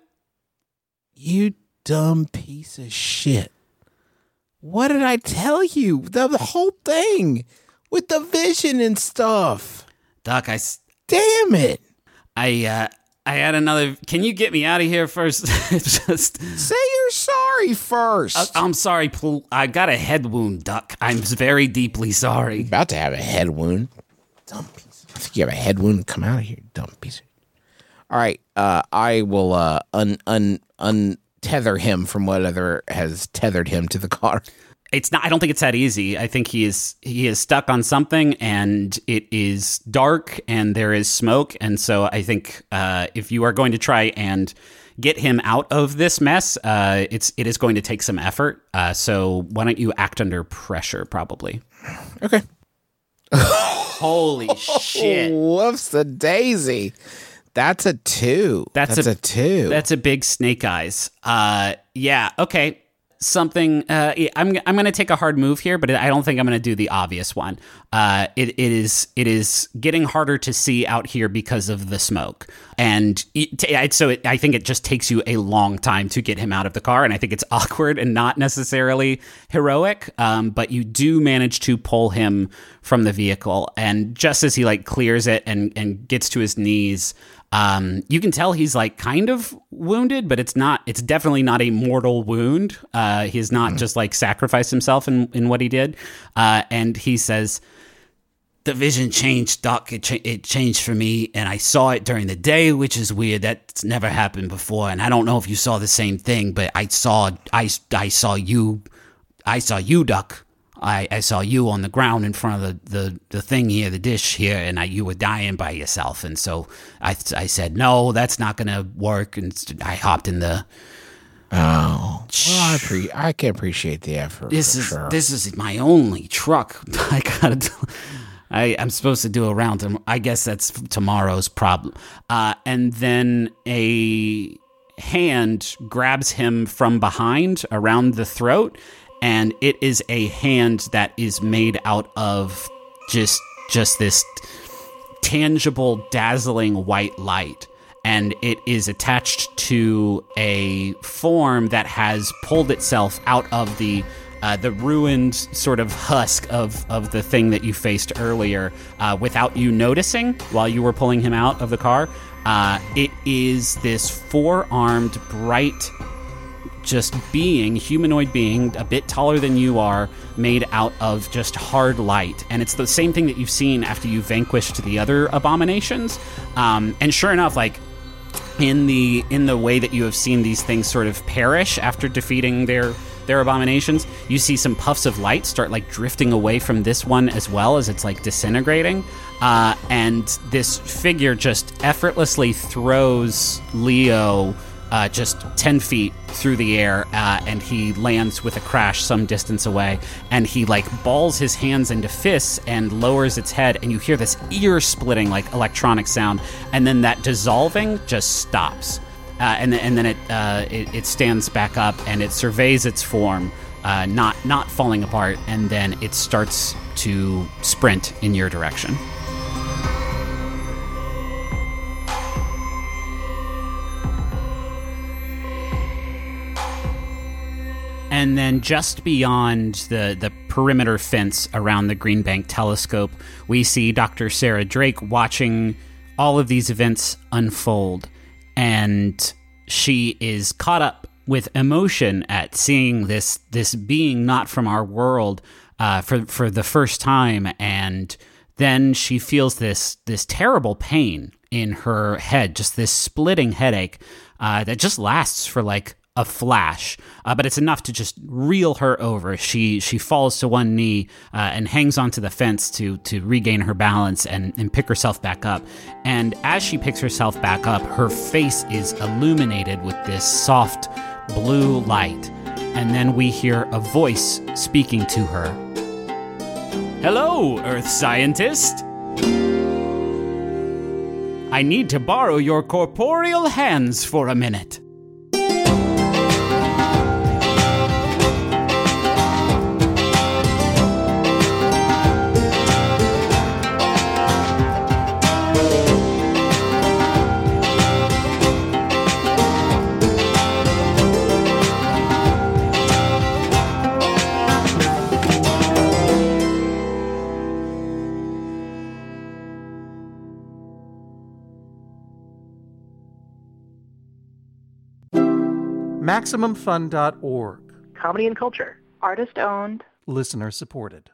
You dumb piece of shit. What did I tell you? The, the whole thing with the vision and stuff. Duck, I... s- Damn it. I, uh, I had another... Can you get me out of here first? Just... Say you're sorry first. I, I'm sorry, pl- I got a head wound, Duck. I'm very deeply sorry. About to have a head wound. Dumb piece. I think you have a head wound. Come out of here, dumb piece of... All right, uh, I will uh, un un untether him from whatever has tethered him to the car. It's not. I don't think it's that easy. I think he is he is stuck on something, and it is dark, and there is smoke, and so I think uh, if you are going to try and get him out of this mess, uh, it's it is going to take some effort. Uh, so why don't you act under pressure? Probably. Okay. Holy shit! Whoops, a daisy. That's a two. That's, That's a, a, two. That's a big snake eyes. Uh, yeah. Okay. Something. Uh, I'm. I'm going to take a hard move here, but I don't think I'm going to do the obvious one. Uh, it. It is. It is getting harder to see out here because of the smoke, and it, so it, I think it just takes you a long time to get him out of the car, and I think it's awkward and not necessarily heroic. Um, but you do manage to pull him from the vehicle, and just as he like clears it and and gets to his knees. Um, you can tell he's like kind of wounded, but it's not, it's definitely not a mortal wound. Uh, he's not just like sacrificed himself in, in what he did. Uh, and he says, the vision changed, Doc. It, cha- it changed for me, and I saw it during the day, which is weird. That's never happened before, and I don't know if you saw the same thing, but I saw, I, I saw you, I saw you, Doc. I, I saw you on the ground in front of the, the, the thing here, the dish here, and I, you were dying by yourself. And so I, I said, no, that's not going to work. And I hopped in the... Oh, well, I, pre- I can appreciate the effort. This is sure. this is my only truck. I gotta. Do, I I'm supposed to do a round. I guess that's tomorrow's problem. Uh, and then a hand grabs him from behind around the throat, and it is a hand that is made out of just just this tangible, dazzling white light. And it is attached to a form that has pulled itself out of the uh, the ruined sort of husk of, of the thing that you faced earlier uh, without you noticing while you were pulling him out of the car. Uh, it is this four-armed, bright, just being, humanoid being, a bit taller than you are, made out of just hard light. And it's the same thing that you've seen after you vanquished the other abominations. Um, and sure enough, like, in the in the way that you have seen these things sort of perish after defeating their their abominations, you see some puffs of light start like drifting away from this one as well as it's like disintegrating. Uh, and this figure just effortlessly throws Leo uh, just ten feet through the air, uh, and he lands with a crash some distance away, and he like balls his hands into fists and lowers its head, and you hear this ear-splitting like electronic sound, and then that dissolving just stops, uh, and, and then it, uh, it it stands back up and it surveys its form, uh, not not falling apart, and then it starts to sprint in your direction. And then just beyond the, the perimeter fence around the Green Bank telescope, we see Doctor Sarah Drake watching all of these events unfold. And she is caught up with emotion at seeing this this being not from our world uh, for, for the first time. And then she feels this, this terrible pain in her head, just this splitting headache uh, that just lasts for like a flash, uh, but it's enough to just reel her over. She she falls to one knee uh, and hangs onto the fence to to regain her balance and, and pick herself back up. And as she picks herself back up, her face is illuminated with this soft blue light. And then we hear a voice speaking to her. Hello, Earth scientist. I need to borrow your corporeal hands for a minute. Maximum Fun dot org. Comedy and culture. Artist owned. Listener supported.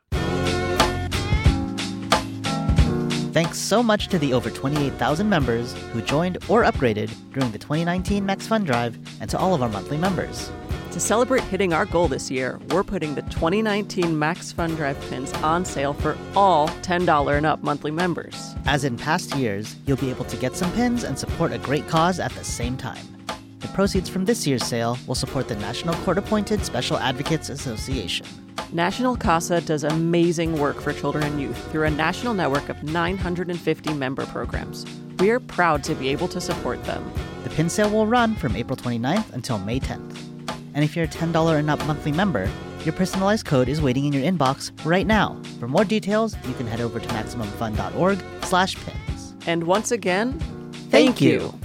Thanks so much to the over twenty-eight thousand members who joined or upgraded during the twenty nineteen Max Fun Drive, and to all of our monthly members. To celebrate hitting our goal this year, we're putting the twenty nineteen Max Fun Drive pins on sale for all ten dollars and up monthly members. As in past years, you'll be able to get some pins and support a great cause at the same time. The proceeds from this year's sale will support the National Court-Appointed Special Advocates Association. National CASA does amazing work for children and youth through a national network of nine hundred fifty member programs. We are proud to be able to support them. The pin sale will run from April twenty-ninth until May tenth. And if you're a ten dollars and up monthly member, your personalized code is waiting in your inbox right now. For more details, you can head over to maximum fun dot org slash pins. And once again, thank, thank you. you.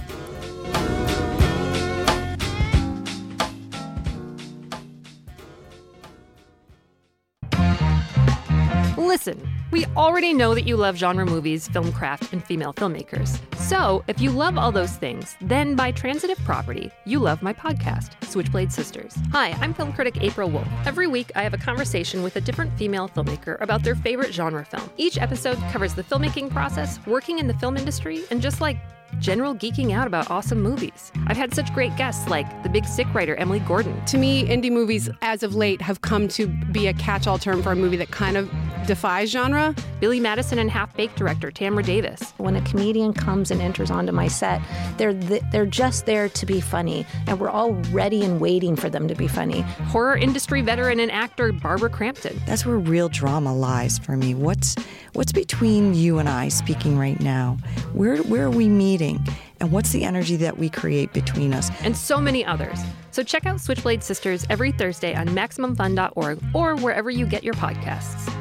Listen, we already know that you love genre movies, film craft, and female filmmakers. So, if you love all those things, then by transitive property, you love my podcast, Switchblade Sisters. Hi, I'm film critic April Wolf. Every week, I have a conversation with a different female filmmaker about their favorite genre film. Each episode covers the filmmaking process, working in the film industry, and just like general geeking out about awesome movies. I've had such great guests like the Big Sick writer Emily Gordon. To me, indie movies, as of late, have come to be a catch-all term for a movie that kind of defies genre. Billy Madison and Half-Baked director Tamra Davis. When a comedian comes and enters onto my set, they're th- they're just there to be funny, and we're all ready and waiting for them to be funny. Horror industry veteran and actor Barbara Crampton. That's where real drama lies for me. What's what's between you and I speaking right now? Where where are we meeting? And what's the energy that we create between us? And so many others. So check out Switchblade Sisters every Thursday on Maximum Fun dot org or wherever you get your podcasts.